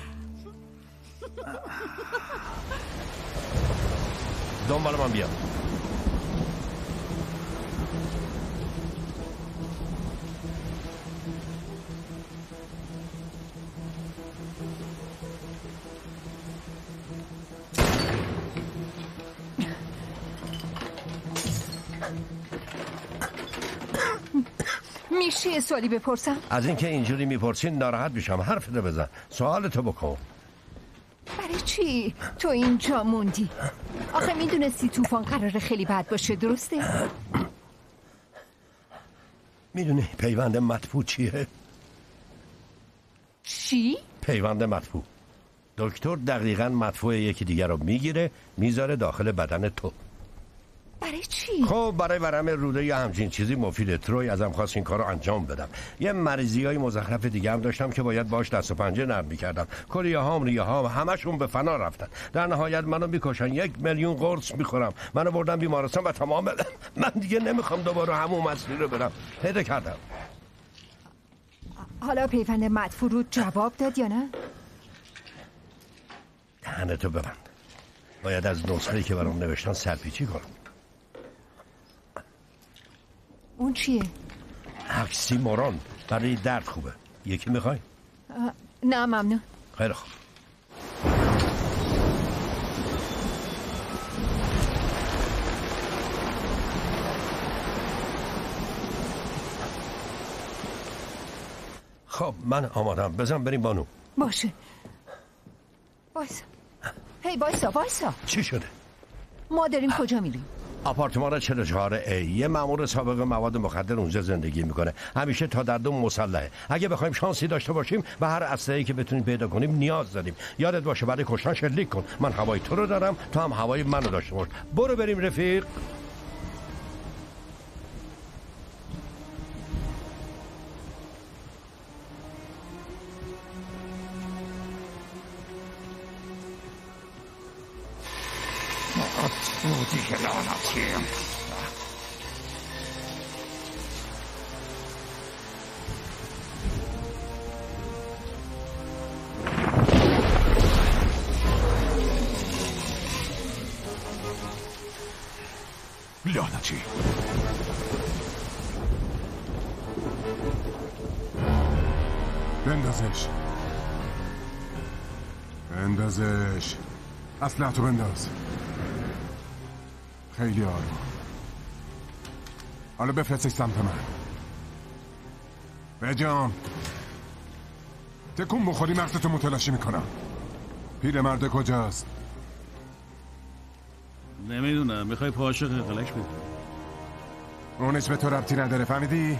دنبال من بیا. میشه یه سوالی بپرسم؟ از اینکه اینجوری میپرسین ناراحت میشم. حرف ده بزن، سوالتو بکن. برای چی تو اینجا موندی؟ آخه میدونستی طوفان قراره خیلی بد باشه، درسته؟ میدونی پیوند مدفوع چیه؟ چی؟ پیوند مدفوع. دکتر دقیقاً مدفوع یکی دیگر رو میگیره میذاره داخل بدن تو. برای چی؟ خب برای ورم روده یا همچین چیزی مفیده. تروی ازم خواست این کار رو انجام بدم. یه مریضی های مزخرف دیگه هم داشتم که باید باش دست و پنجه نرم میکردم. کلیه هام ریه ها همشون به فنا رفتن. در نهایت منو میکشن. یک میلیون قرص میخورم. منو بردن بیمارستان و تمام بدم. من دیگه نمیخوام دوباره همون مسیر رو برم. پیدا کردم. حالا پیوند مدفوع رو جواب داد یا نه؟ دهنتو ببند. باید از نسخه‌ای که برام نوشتن سرپیچی کنم. اون چیه؟ اکسیمورون برای درد خوبه. یکی میخوای؟ نه ممنون. خیلی خوب. خب من آمادم. بزن بریم بانو. باشه. وایسا. هی وایسا وایسا. چی شده؟ ما داریم کجا میریم؟ آپارتمان چهل و چهار ای. یه مأمور سابق مواد مخدر اونجا زندگی میکنه. همیشه تا در دو مسلحه. اگه بخوایم شانسی داشته باشیم به هر اسلحه‌ای که بتونیم پیدا کنیم نیاز داریم. یادت باشه برای کشتن شلیک کن. من هوای تو رو دارم، تو هم هوای منو داشته باش. برو بریم رفیق. دیگه لعنتیم. لعنتی. بندازش بندازش اسلحتو بنداز. خیلی آروم. حالا بفرستش سمت من. بجام تکون بخوری مغزتو متلاشی میکنم. پیرمرد کجاست؟ نمیدونم. میخوای پاهاشو قلقلک بدی؟ اونش به تو ربطی نداره، فهمیدی؟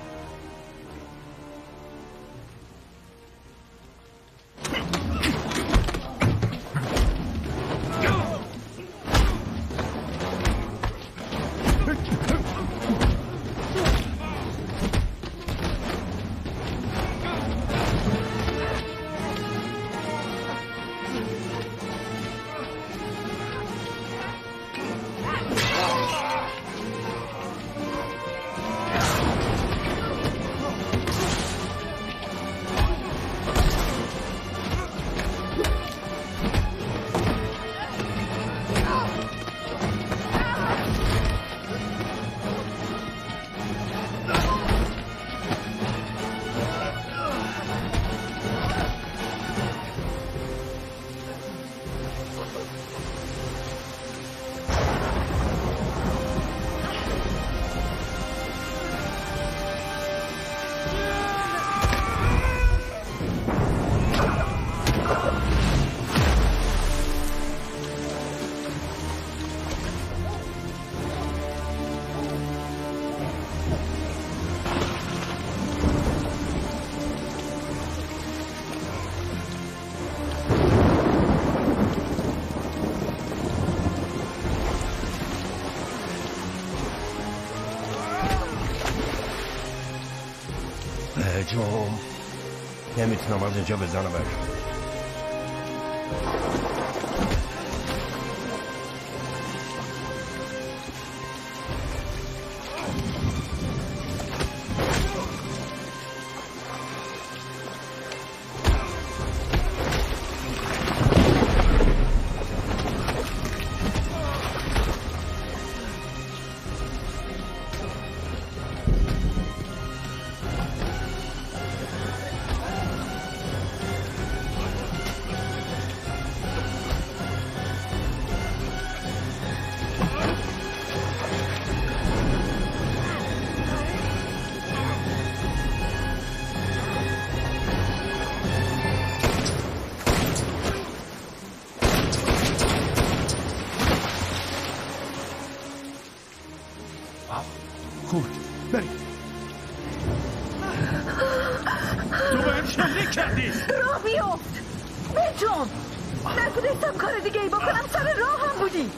جام نمیتونم از اینجا بزنم برش. نتونستم کار دیگه ای بکنم، سر راه هم بودی.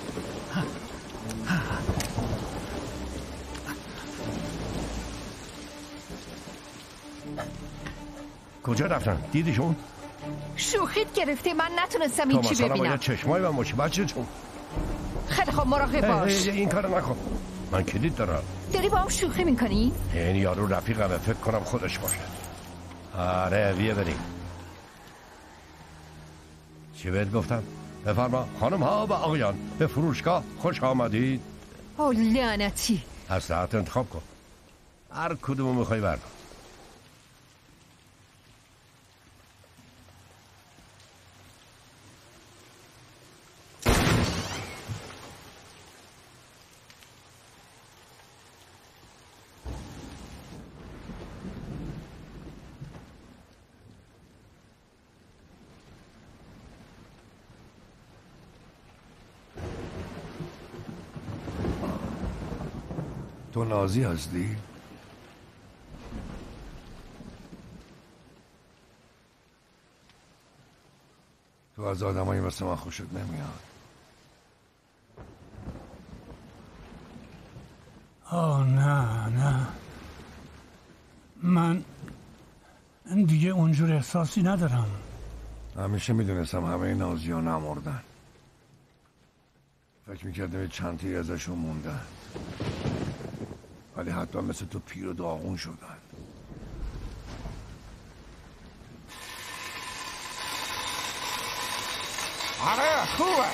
کجا رفتن؟ دیدیشون؟ شوخیت گرفته، من نتونستم این چی ببینم. تو مثلا باید چشمای من ماشی بچه چون خیلی خوب مراقب باش. این کار نکن، من کلید دارم. داری با هم شوخی میکنی؟ این یارو رفیقمه، فکر کنم خودش باشه. آره بیه بریم. چی بهت گفتم؟ بفرما. خانم ها و آقایان به فروشگاه خوش آمدید. او لعنتی. از راحت انتخاب کن، هر کدومو میخوای بردار. تو نازی هستی؟ تو از آدمایی مثل من خوشت نمیاد. آه نه نه، من دیگه اونجور احساسی ندارم. همیشه میدونستم همه نازی ها نمردن. فکر میکردم چند تایی ازشون موندن، ولی حتی مثل تو پیر و داغون شدن. آره خوبه.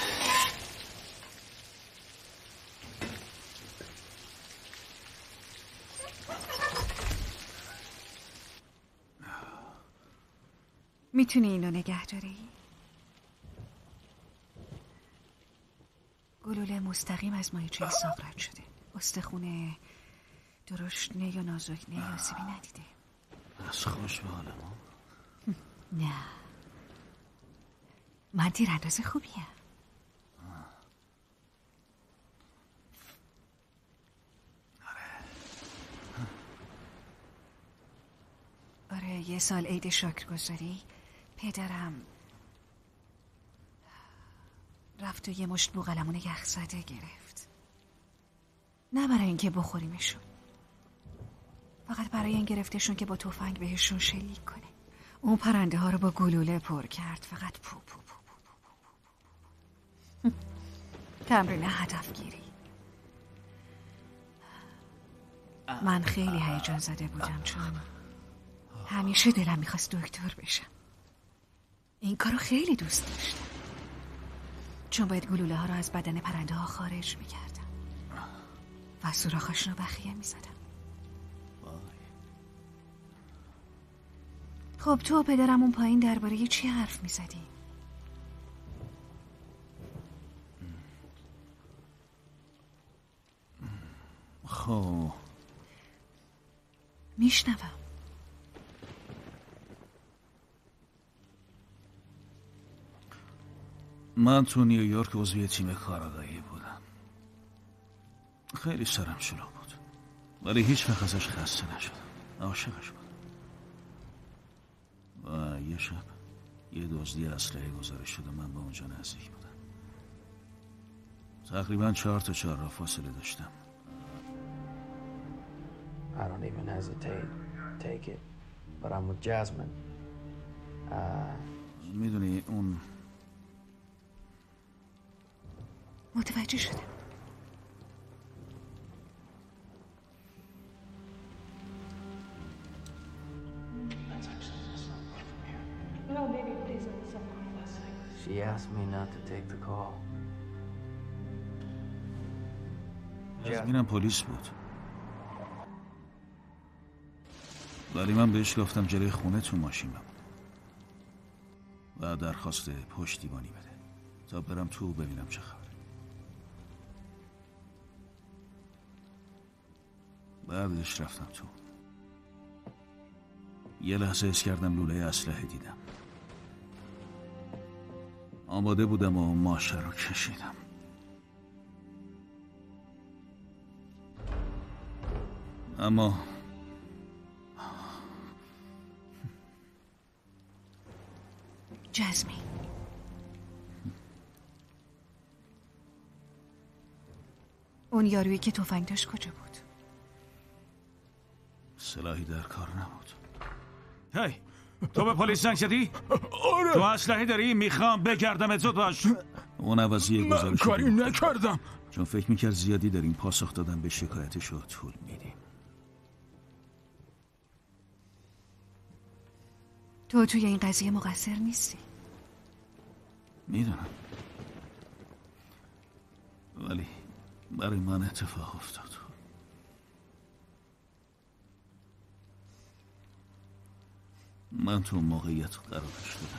میتونی اینو نگه داری؟ گلوله مستقیم از ماهیچه ساق رد شده. استخونه درشتنه یا نازکنه یا سیبی ندیده. از خوش به حال ما. نه، من تیرانداز خوبیم. آره یه سال عید شکرگزاری پدرم رفت و یه مشت بوقلمون یخزده گرفت. نه برای اینکه بخوریمشون، فقط برای این گرفتشون که با تفنگ بهشون شلیک کنه. اون پرنده ها رو با گلوله پر کرد، فقط پو پو پو پو پو پو. تمرین هدف گیری. من خیلی هیجان زده بودم چون همیشه دلم میخواست دکتر بشم. این کارو خیلی دوست داشتم چون باید گلوله ها رو از بدن پرنده ها خارج میکردم و سوراخاشون رو بخیه میزدم. خب تو و پدرم اون پایین درباره چی حرف میزدیم؟ خب میشنوم. من تو نیویورک عضوی تیم کارآگاهی بودم. خیلی سرم شلوغ بود ولی هیچ وقت ازش خسته نشدم. عاشقش بودم. و یه شب یه دزدی اسلحه گزارش شد و من به اونجا نزدیک بودم. تقریبا چهار تا چهار را فاصله داشتم. I don't even hesitate. Take it. But I'm with Jasmine. Uh... میدونی اون متوجه شدم. No, baby, please listen. She asked me not to take the call. جزمینم پلیس بود ولی من بهش گفتم جلوی خونه تو ماشین بمونه و درخواست پشتیبانی بده تا برم تو ببینم چه خبره. بعدش رفتم تو. یه لحظه حس کردم لوله اسلحه دیدم. آماده بودم و ماشه رو کشیدم. اما جزمین اون یارویی که تفنگ داشت کجا بود؟ سلاحی در کار نبود. هی تو به پلیس زنگ زدی؟ آره. تو اسلحه داری؟ میخوام بگردم زود باش. اون عوضی گزارش من کاری نکردم. چون فکر میکرد زیادی داریم پاسخ دادن به شکایتشو طول میدیم. تو توی این قضیه مقصر نیستی. میدونم، ولی برای من اتفاق افتاد. من تو موقعیت قرار داشتم.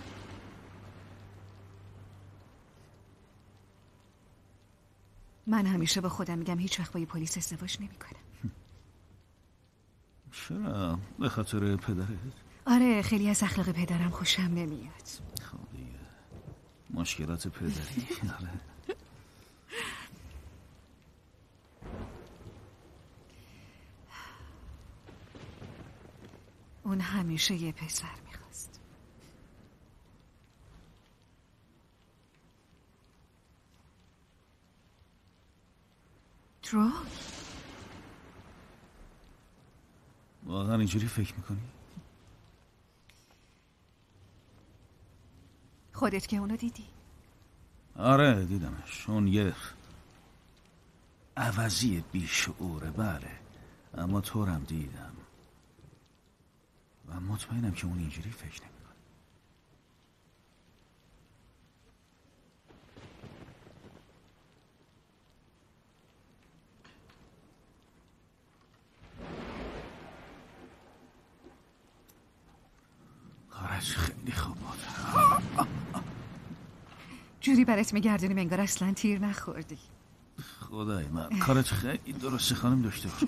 من همیشه با خودم میگم هیچ وقت با یه پلیس ازدواج نمی کنم. چرا؟ به خاطر پدرت؟ آره، خیلی از اخلاق پدرم خوشم نمیاد. خب دیگه مشکلات پدری. آره. اون همیشه یه پسر میخواست. تروی واقعا اینجوری فکر میکنی؟ خودت که اونو دیدی؟ آره دیدمش. اون یه عوضی بیشعوره. بله، اما طورم دیدم و مطمئنم که اون اینجوری فکر نمیکنه. کارش خیلی خوب بود. جوری برات میگردونیم انگار اصلا تیر نخوردی. خدای من، کارت خیلی درسته خانم داشته باش.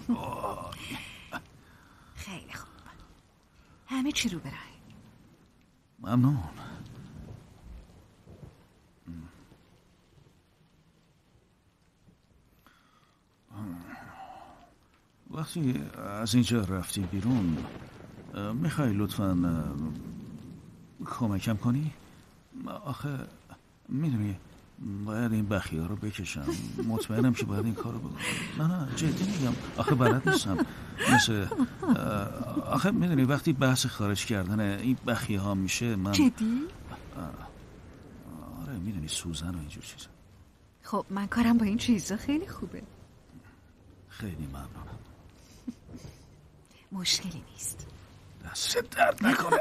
خیلی خوب، همه چی رو برای. ممنون. وقتی از اینجا رفتیم بیرون، میخوای لطفاً کمکم کنی؟ آخه میدونی باید این بخیه رو بکشم. مطمئنم که باید این کارو بکنم. نه نه جدی میگم، آخه بلد نیستم. مثل آخه میدونی وقتی بحث خارج کردن این بخیه ها میشه من جدی؟ آره میدونی سوزن و اینجور چیزا. خب من کارم با این چیزا خیلی خوبه. خیلی ممنونم. مشکلی نیست. دست درد نکنه.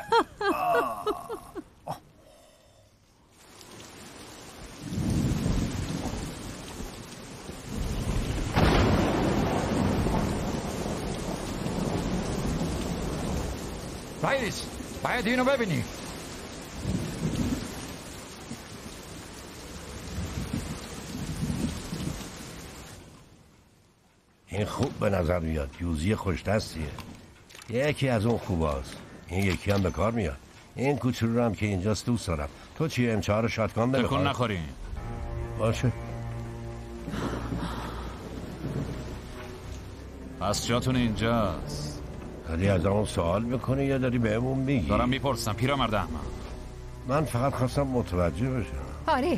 رئیس باید اینو ببینی. این خوب به نظر میاد. یوزی خوش دستیه. یکی از اون خوباست. این یکی هم به کار میاد. این کوچولو رو هم که اینجاست دوست دارم. تو چی ام چهار شاتگان بده؟ تکون نخورین. باشه. پس جاتون اینجاست. داری از اون سوال میکنی یا داری بهمون میگی؟ دارم میپرسم پیرمرد احمق. من فقط خواستم متوجه بشم. آره،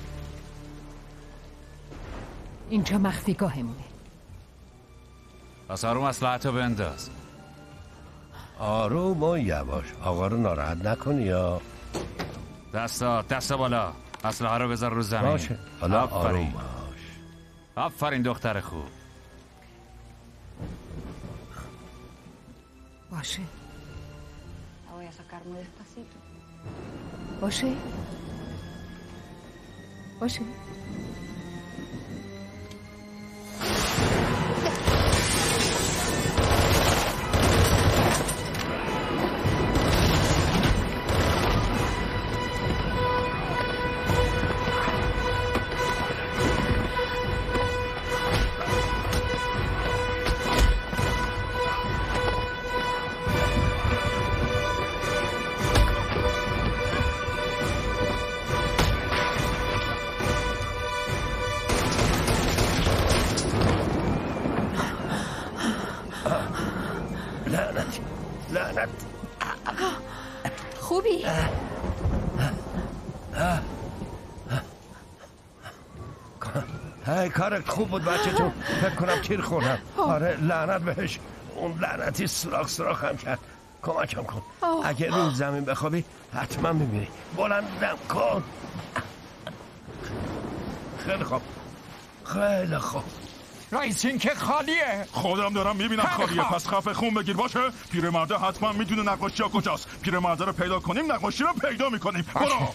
اینجا مخفیگاهمونه. پس آروم اسلحه‌تو بنداز. آروم و یواش. آقا رو ناراحت نکنی یا دستا دست بالا. اسلحه رو بذار رو زمین. باشه. حالا آروم باش. آفرین دختر خوب. باشه. باشه. باشه. ای کارت خوب بود بچه‌تون. فکر کنم تیر خوردم. آره لعنت بهش. اون لعنتی سراخ سراخ هم کرد. کمکم کن. اگه روی زمین بخوابی حتما میمیری. بلندم کن. خیلی خوب. خیلی خوب. رئیس این که خالیه. خودم دارم میبینم خالیه. پس خفه خون بگیر باشه. پیرمرده حتما میدونه نقاشی ها کجاست. پیرمرده رو پیدا کنیم نقاشی رو پیدا میکنیم. برو.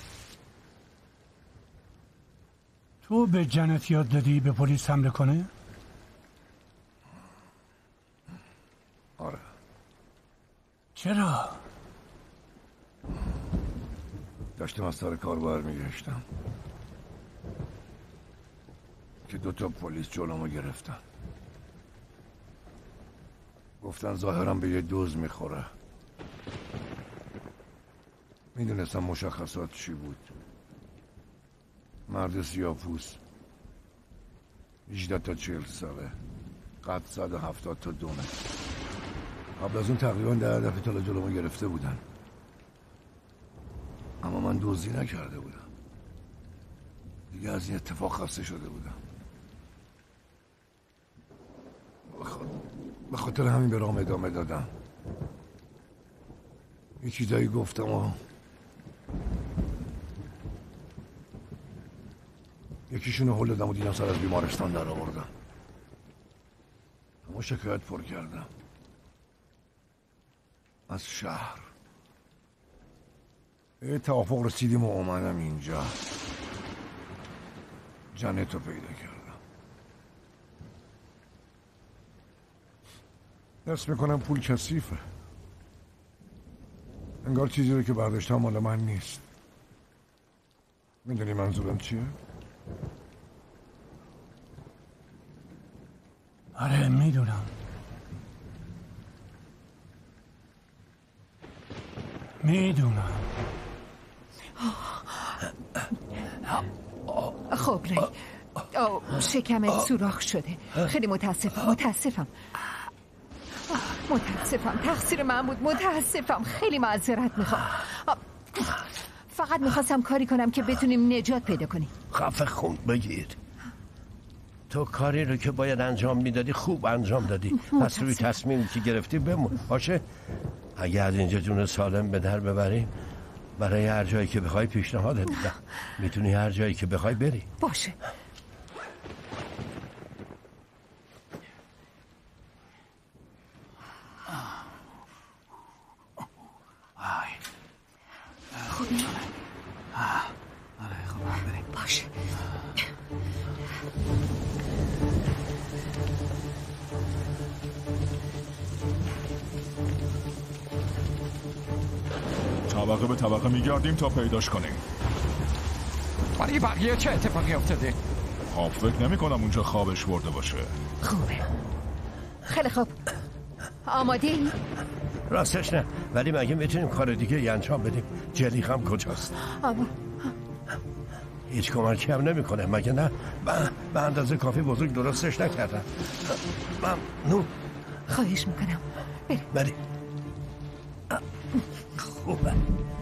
تو به جنت یاد دادی به پلیس حمله کنه؟ آره. چرا؟ داشتم از سر کار برمیگشتم که دوتا پلیس جلومو گرفتن. گفتن ظاهرا به یه دوز میخوره. میدونستم مشخصات چی بود. مرد سیاه‌پوست، هجده تا چهل ساله، قد صد و هفتاد تا دونه. قبل از اون تقریبا ده دفعه تا جلومو گرفته بودن، اما من دزدی نکرده بودم. دیگه از این اتفاق خسته شده بودم. به خاطر همین به رام ادامه دادم. یه چیزایی گفتم و یکیشونو هل دادم و دیدم سر از بیمارستان در آوردم. اما شکایت پر کردم از شهر. یه توافق رسیدیم و اومدم اینجا. جنتو پیدا کردم. دست میکنم پول کثیفه. انگار چیزی رو که برداشتم مال من نیست. میدونی منظورم چیه؟ آره میدونم. میدونم. خب ری شکمت سوراخ شده. خیلی متاسفم متاسفم متاسفم تقصیر من بود. متاسفم. خیلی معذرت میخوام. فقط میخواستم کاری کنم که بتونیم نجات پیدا کنیم. خفه خون بگیر. تو کاری رو که باید انجام میدادی خوب انجام دادی. پس روی تصمیمی که گرفتی بمون. باشه اگه از اینجا جون سالم به در ببریم برای هر جایی که بخوای پیشنهادت میدم. میتونی هر جایی که بخوای بری. باشه. خوبی؟ آره خب بریم. باشه. طبقه به طبقه میگردیم تا پیداش کنیم. ولی بقیه چه اتفاقی افتاده؟ خواب فکر نمی کنم اونجا خوابش برده باشه. خوبه. خیلی خوب. آماده ای؟ راستش نه، ولی مگه میتونیم کار دیگه ای انجام بدیم؟ جلی هم کجاست؟ آما هیچ کمکی هم نمی کنه مگه نه؟ به اندازه کافی بزرگ درستش نکردم. ممنون. خواهش میکنم بریم. بریم. خوبه.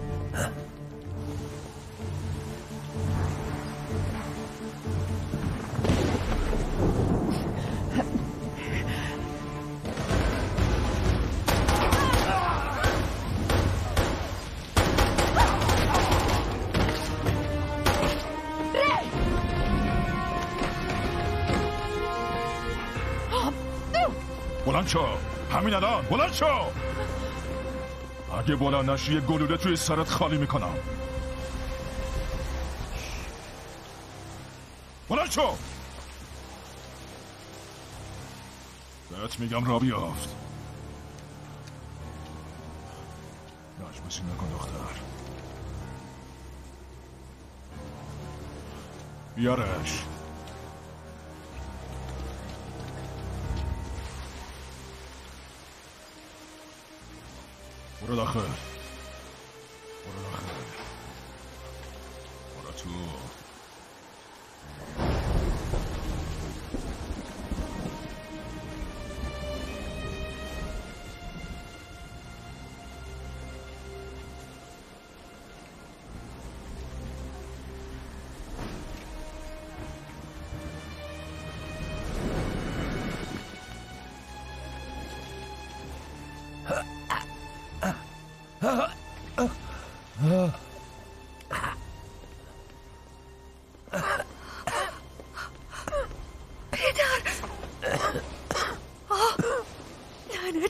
بلند شو. همین الان بلند شو. اگه بلند نشی یه گلوله توی سرت خالی میکنم. بلند شو. بهت میگم را بیافت. نجمسی نکن دختر. بیارش. برو داخل. برو داخل. برو تو.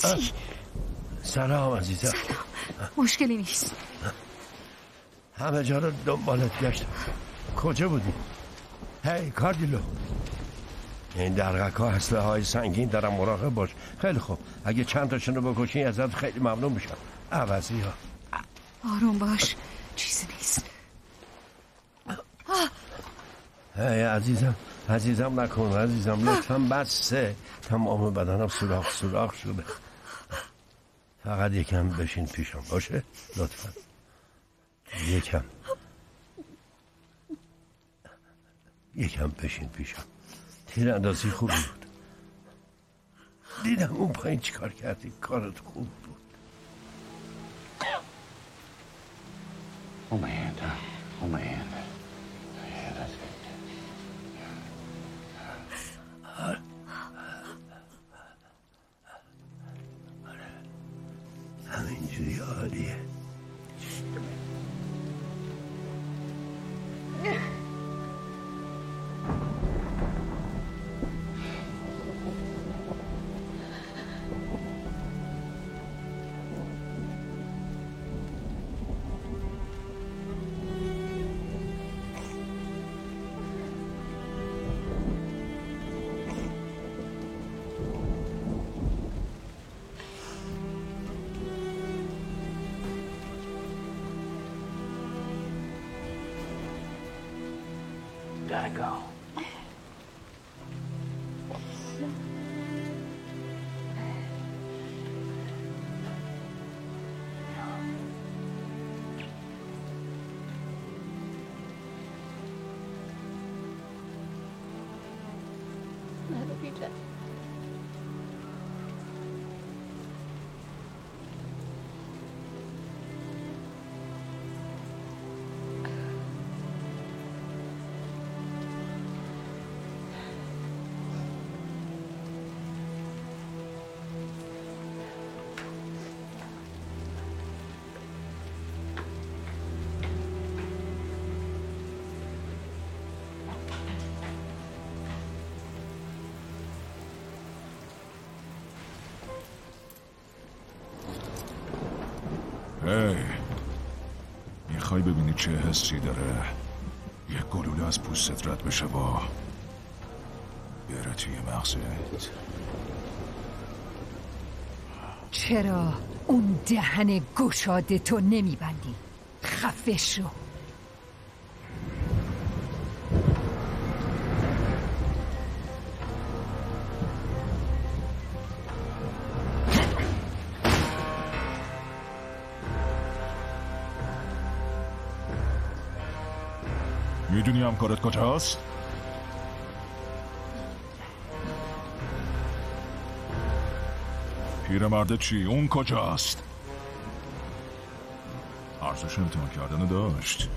لعنتی. سلام عزیزم. سلام. مشکلی نیست. همه جا رو دنبالت گشتم. کجا بودی؟ هی کاردیلو، این درغک ها اسلحه های سنگین دارم، مراقب باش. خیلی خوب، اگه چند تاشون رو بکشی ازت خیلی ممنون میشم. عوضی ها. آروم باش، چیزی نیست. هی عزیزم، عزیزم نکن عزیزم، لطفا. بسه، تمام بدنم سوراخ سوراخ شده. فقط یکم بشین پیشم، باشه؟ لطفا یکم یکم بشین پیشم. تیر اندازی خوبی بود. دیدم اون پایین چی کار کردی. کارت خوب بود. Hold my hand, huh? Hold my hand. Yeah, that's it. همینجوری عالیه. Gotta go. I love you, Dad. هی میخوای ببینی چه حسی داره؟ یک گلوله از پوستت رد بشه با بره توی مغزت. چرا اون دهن گشاده تو نمیبندی؟ خفه شو. میدونی همکارت کجاست؟ پیرمرد چی؟ اون کجاست؟ ارزش امتحان کردن داشت.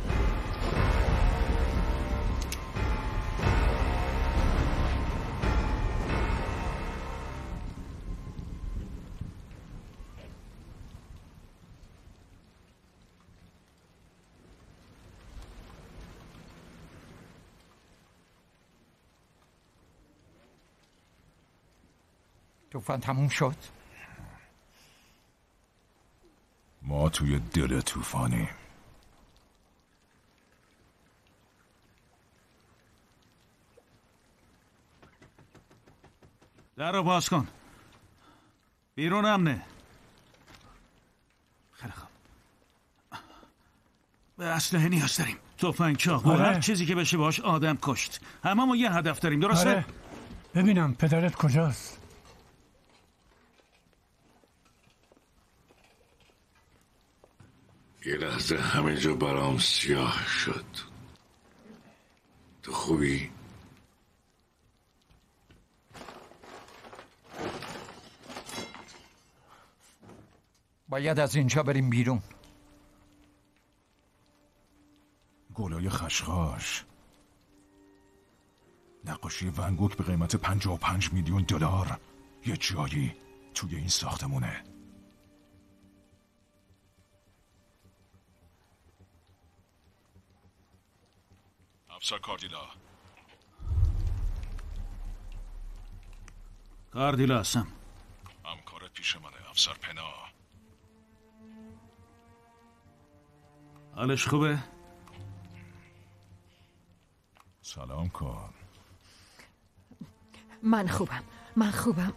طوفان تموم شد. ما توی دل طوفانی. در رو باز کن. بیرون امنه. خیلی خوب. به اسلحه نیاز داریم. تفنگ، چاقو، آره. هر چیزی که بشه باش آدم کشت. همه ما یه هدف داریم، درسته؟ آره. ببینم پدرت کجاست؟ یه لحظه همه جا برام سیاه شد. تو خوبی؟ باید از اینجا بریم بیرون. گلای خشخاش، نقاشی ون گوگ به قیمت پنجاه و پنج میلیون دلار یه جایی توی این ساختمونه. افسر کاردیلا. کاردیلا هستم. همکارت پیش منه افسر پنا. حالش خوبه؟ سلام کن. من خوبم من خوبم.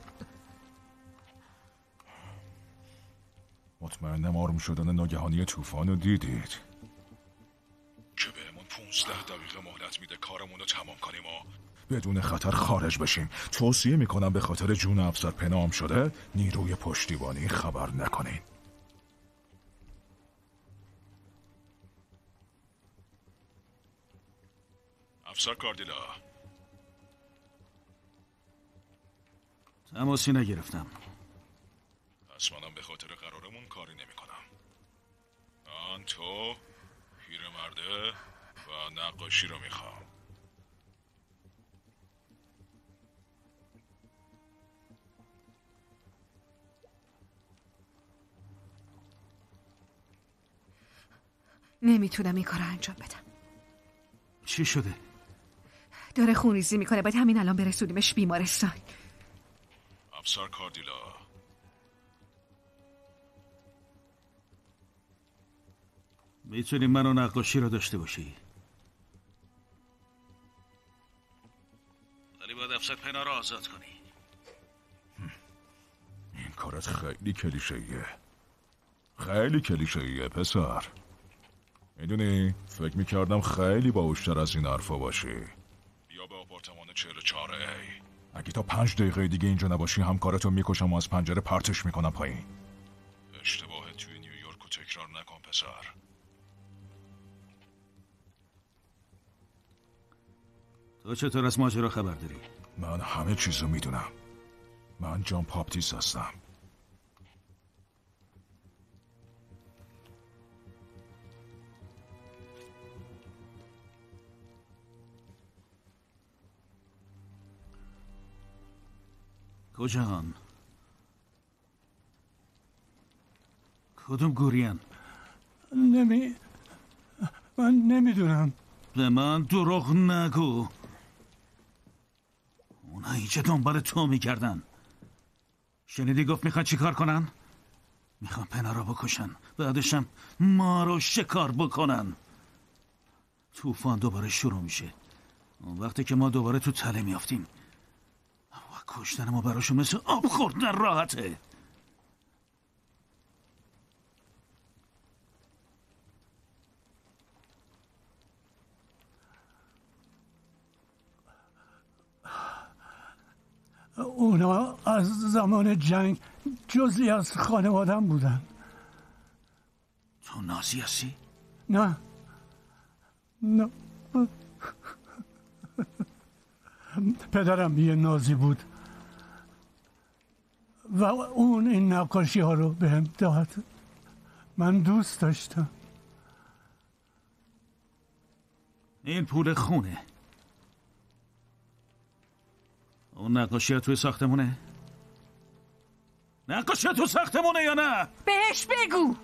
مطمئنم آروم شدن ناگهانی طوفان رو دیدید که بهمون پونزده دقیقه مهلت میده کارمون رو تمام کنیم و بدون خطر خارج بشیم. توصیه میکنم به خاطر جون افسر پنام شده نیروی پشتیبانی خبر نکنین. افسر کاردیلا. تماسی نگرفتم. پس منم به خاطر قرارمون کاری نمی کنم. من تو پیرمرده و نقاشی رو میخوام. نمیتونم این کار رو انجام بدم. چی شده؟ داره خونریزی میکنه، باید همین الان برسونیمش بیمارستان. افسر کاردیلا. میتونی منو نقاشی رو داشته باشی، ولی باید افسر پنا رو آزاد کنی. این کارت خیلی کلیشه‌ایه. خیلی کلیشه‌ایه پسر. میدونی فکر میکردم خیلی باهوش‌تر از این حرفا باشی. بیا به آپارتمان چهل و چهار ای. اگه تا پنج دقیقه دیگه اینجا نباشی همکارتو میکشم و از پنجره پرتش میکنم پایین. اشتباه توی نیویورک رو تکرار نکن پسر. تو چطور از ماجرا خبر داری؟ من همه چیزو میدونم. من جان پاپتیس هستم. کجان؟ کدوم گورین؟ نمی... من نمیدونم. به من دروغ نگو. اونا اینجا دنبال تو میگردن. شنیدی گفت میخوان چی کار کنن؟ میخوان پنا رو بکشن، بعدشم ما رو شکار بکنن. طوفان دوباره شروع میشه. اون وقتی که ما دوباره تو تله میافتیم و کشتن ما براشون مثل آب خوردن راحته. اونا از زمان جنگ جزئی از خانوادم بودن. تو نازی هستی؟ نه نه پدرم یه نازی بود و اون این نقاشی ها رو بهم داد. من دوست داشتم. این پول خونه. اون نقاشی ها توی ساختمونه؟ نقاشی ها تو ساختمونه یا نه؟ بهش بگو.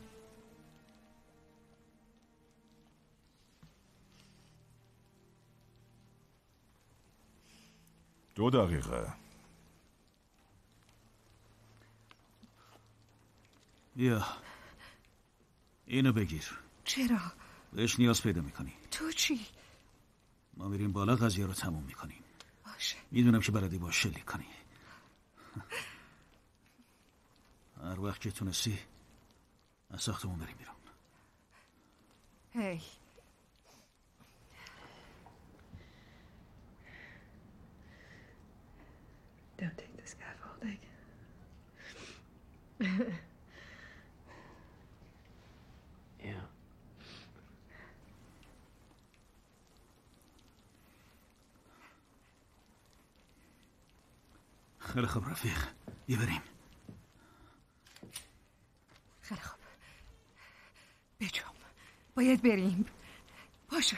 دو دقیقه. بیا اینو بگیر. چرا؟ بهش نیاز پیدا میکنی. تو چی؟ ما میریم بالا قضیه رو تموم میکنیم. باشه. میدونم که بلدی باش شلیک کنی. هر وقت که تونستی از ساختمون بریم بیرون. هی Don't take the scaffolding. Yeah. خیلی خوب رفیق، یه بریم. خیلی خوب. بجام باید بریم. پاشو.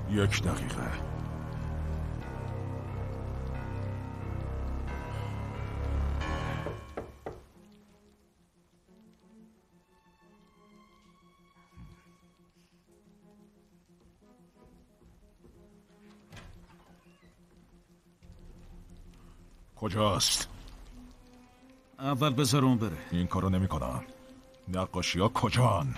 یک دقیقه. کجاست؟ اول بذار اون بره. این کارو نمی کنم. نقاشی ها کجان؟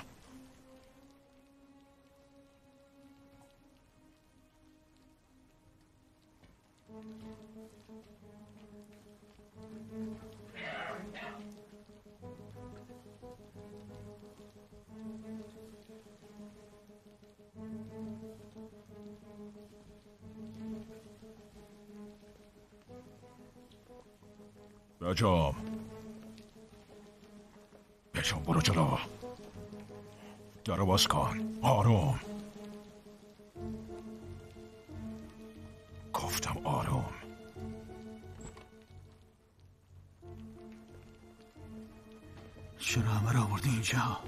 بجام بجام برو جلو. درو باز کن. آروم. گفتم آروم. چرا همه را آوردی اینجا؟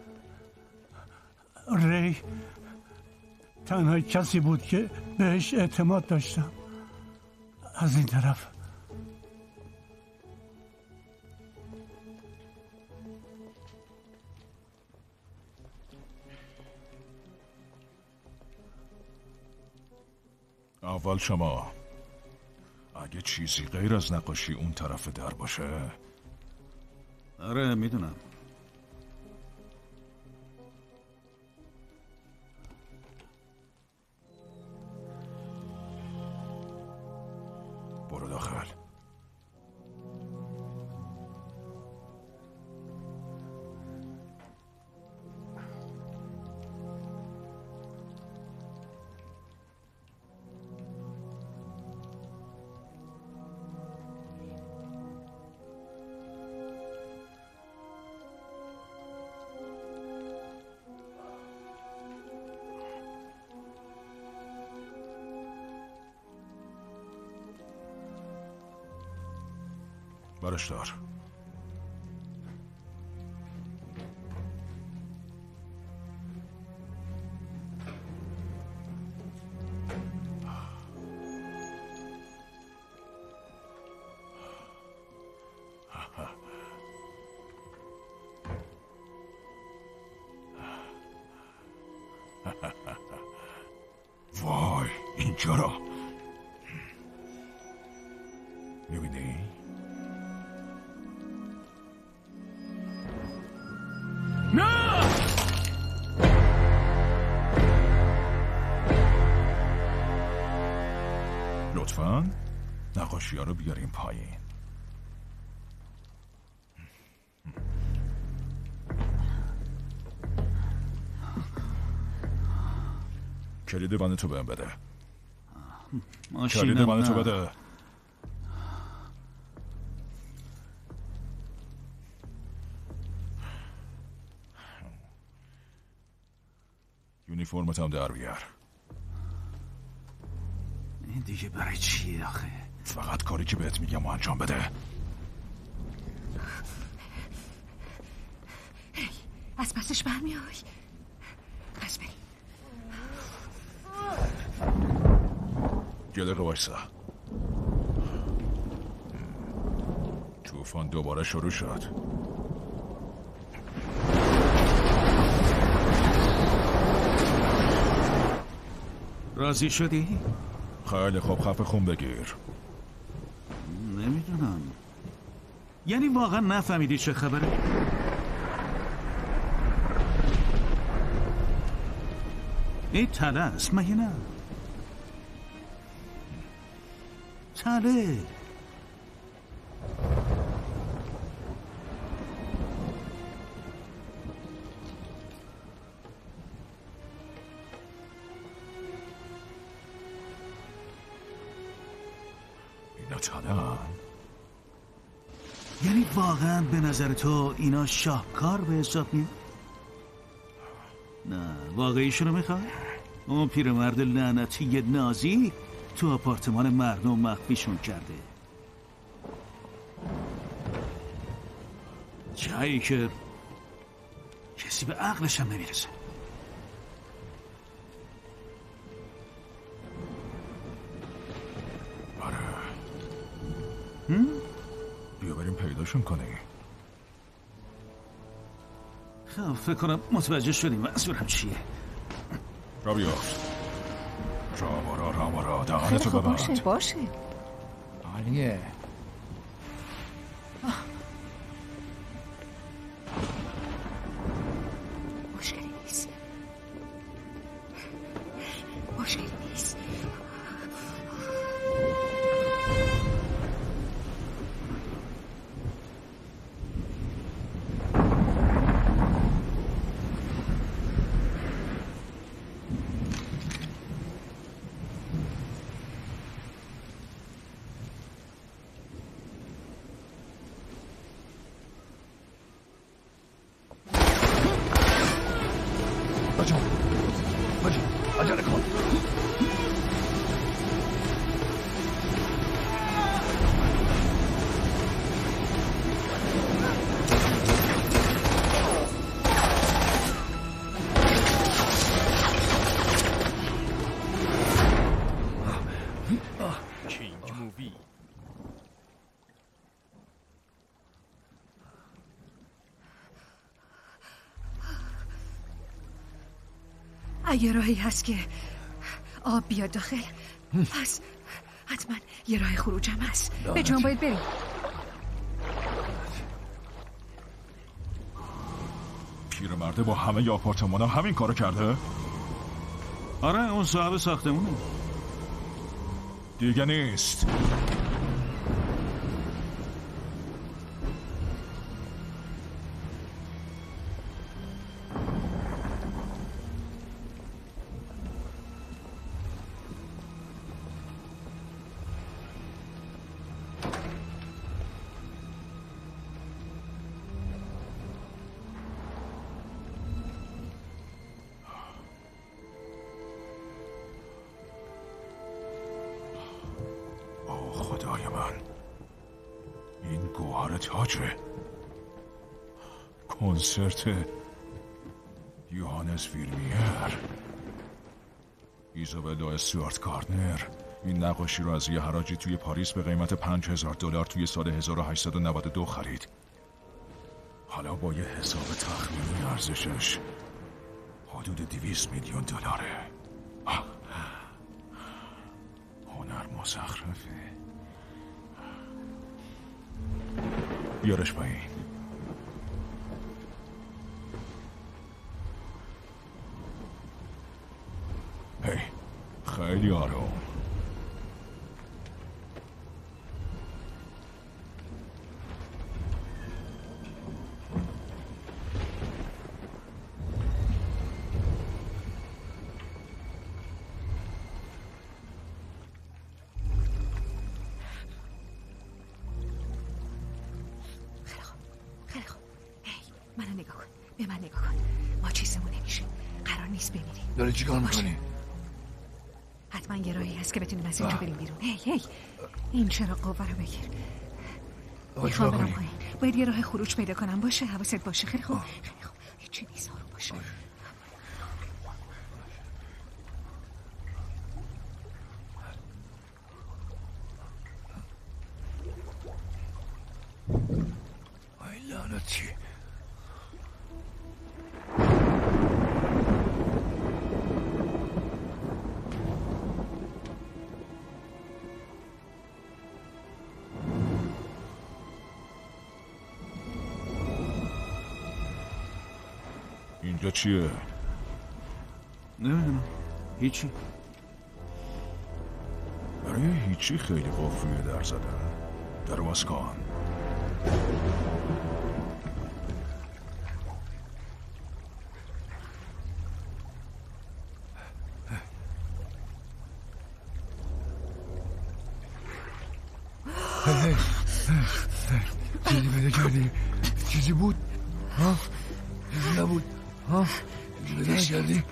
ری تنها کسی بود که بهش اعتماد داشتم. از این طرف اول شما. اگه چیزی غیر از نقاشی اون طرف در باشه. آره میدونم. برو داخل. برش دار. وای اینجا را میبینی؟ نه! لطفاً نقاشی ها رو بیاریم پایین. کلید وان تو بهم بده. کلید وان تو بده. یونیفرمت هم در بیار. این دیگه برای چیه آخه؟ فقط کاری که بهت میگم انجام بده. از پسش برمیای. پس بریم. یه دقیقه بایستا. طوفان دوباره شروع شد. راضی شدی؟ خیلی خوب خفه خون بگیر. نمیدونم. یعنی واقعا نفهمیدی چه خبره؟ این تله است مگه نه؟ تله. اینا تله. یعنی واقعا به نظر تو اینا شاهکار به حساب میاد؟ نه واقعیشونو میخوای؟ اون پیرمرد لعنتی نازی تو آپارتمان مردم مخفیشون کرده. جایی که کسی به عقلش هم نمیرسه. بیا بریم پیداشون کنیم. خب فکر کنم متوجه شدیم منظورم چیه. را بیافت. رامارا رامارا خیلی دهانتو خوب ببند. باشه باشه. عالیه. مشکلی نیست. مشکلی نیست. عجله کن. کینگ مووی. اگه راهی هست که آب بیاد داخل پس حتما یه راه خروجم هست. به جان باید بریم. پیرمرده با همه ی آپارتمان ها همین کارو کرده؟ آره اون صاحب ساختمونه. دیگه نیست. خدای من، این گوهر تاجه. کنسرت یوهانس ویرمیر، ایزابلا استوارت گاردنر. این نقاشی رو از یه حراجی توی پاریس به قیمت پنج هزار دلار توی سال هزار و هشتصد و نود و دو خرید. حالا با یه حساب تخمینی ارزشش حدود دویست میلیون دلاره. هنر مزخرفه. بیارش پایین. هی خیلی آروم. داری چی کار میکنی؟ حتما یه راهی هست که بتونیم از اینجا بریم بیرون. هی هی این چرا قوه رو بگیر. میخوام برم پایین. باید یه راه خروج پیدا کنم. باشه حواست باشه. خیلی خوب خیلی خوب. هیچی نیست، آروم باشه. ای لعنتی. اینجا چیه؟ نمیدونم. هیچی. برای هیچی خیلی قفلیه در زدن. در باز کن. چیزی پیدا کردی؟ چیزی بود؟ ها؟ چیزی نبود؟ ها؟ چیزی پیدا کردی؟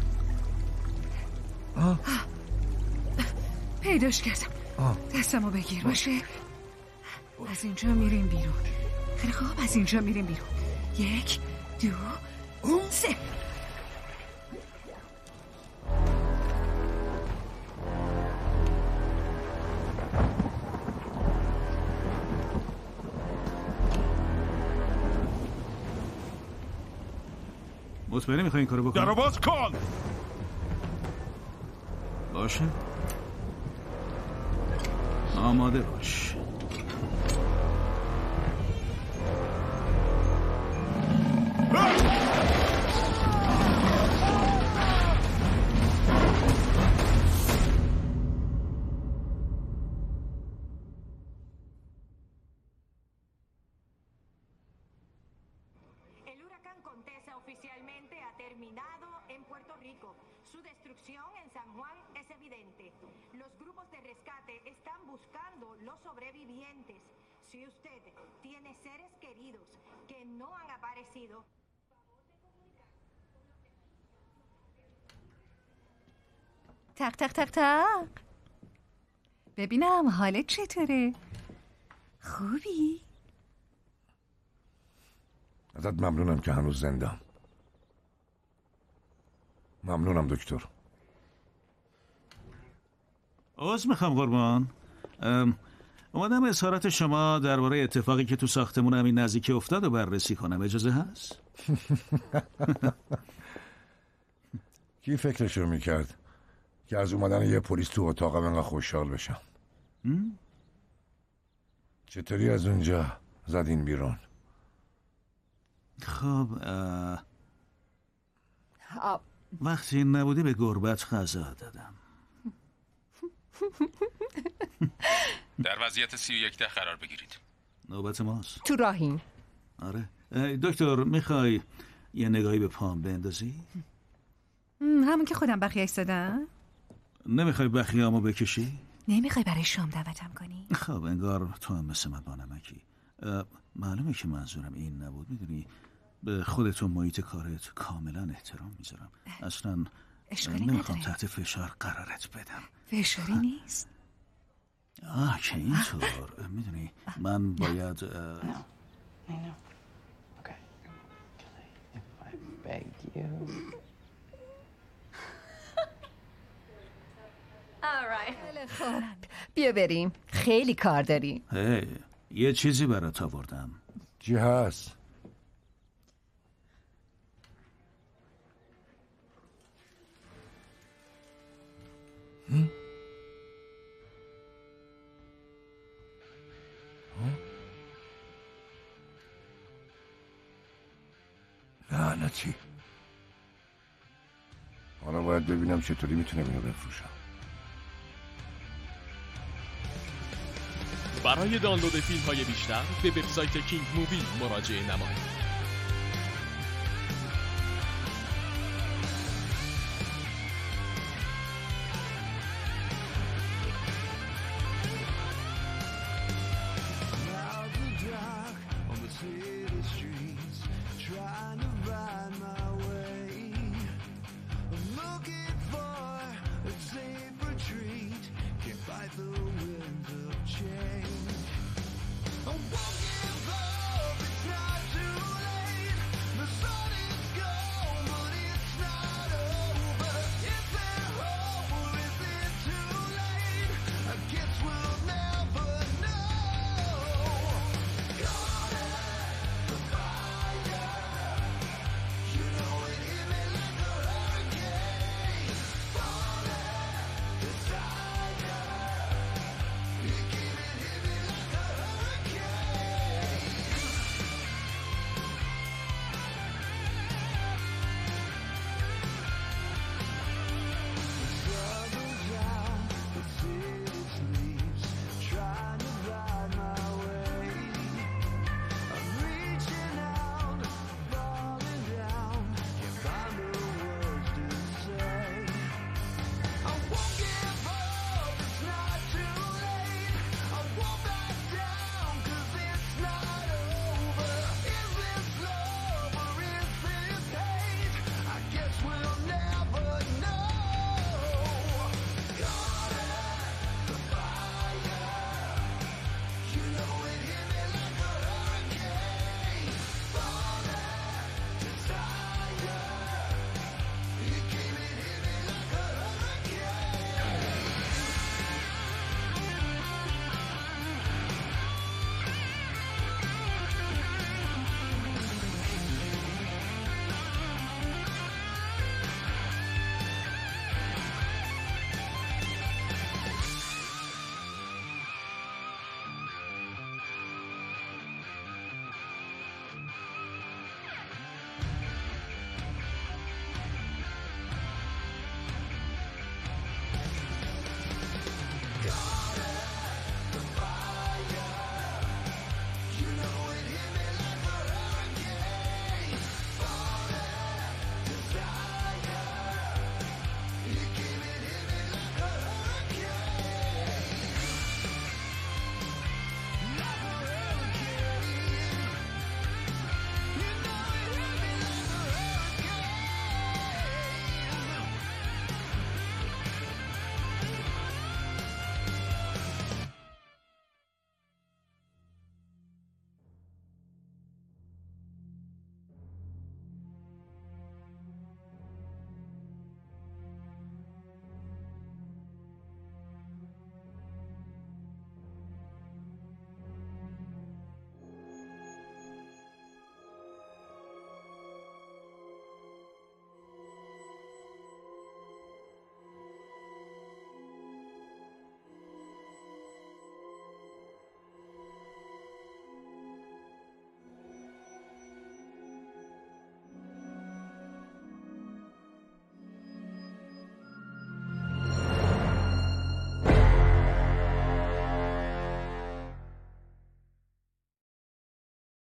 ها؟ پیداش کردم. دستمو بگیر. باشه از اینجا میریم بیرون. خیلی خوب از اینجا میریم بیرون. یک دو سه. مطمئنی میخوای این کارو بکنی؟ درو باز کن. باشه. آماده باش. Oficialmente ha terminado en Puerto Rico. Su destrucción en San Juan es evidente. Los grupos de rescate están buscando los sobrevivientes. Si usted tiene seres queridos que no han aparecido, تق تق تق تق. ببینم حالت چطوره؟ خوبی؟ ازت ممنونم که هنوز زندم. ممنونم دکتر. عذر میخوام قربان. اومدم اظهارات شما درباره اتفاقی که تو ساختمون همین نزدیکی افتاد و بررسی کنم. اجازه هست؟ کی فکرشو میکرد که از اومدن یه پلیس تو اتاقم انقدر خوشحال بشم؟ چطوری از اونجا زدین بیرون؟ خب وقتی نبودی به گربت غذا دادم. در وضعیت سی و یک ده قرار بگیرید. نوبت ماست. تو راهیم. آره دکتر میخوای یه نگاهی به پام بندازی؟ همون که خودم بخیهش دادم. نمیخوای بخیه‌امو بکشی؟ نمیخوای برای شام دعوتم کنی؟ خب انگار تو هم مثل من با نمکی. معلومه که منظورم این نبود. میدونی به خودت و محیط کارت کاملا احترام میذارم. اصلا نمیخوام تحت فشار قرارت بدم. فشاری نیست. آه که اینطور. میدونی من باید بیا بریم. خیلی کار داریم. هی یه چیزی برات آوردم. چی هست؟ هم؟ لعنتی. حالا باید ببینم چطوری میتونم اینو بفروشم. برای دانلود فیلم های بیشتر به وبسایت کینگ مووی مراجعه نمایید.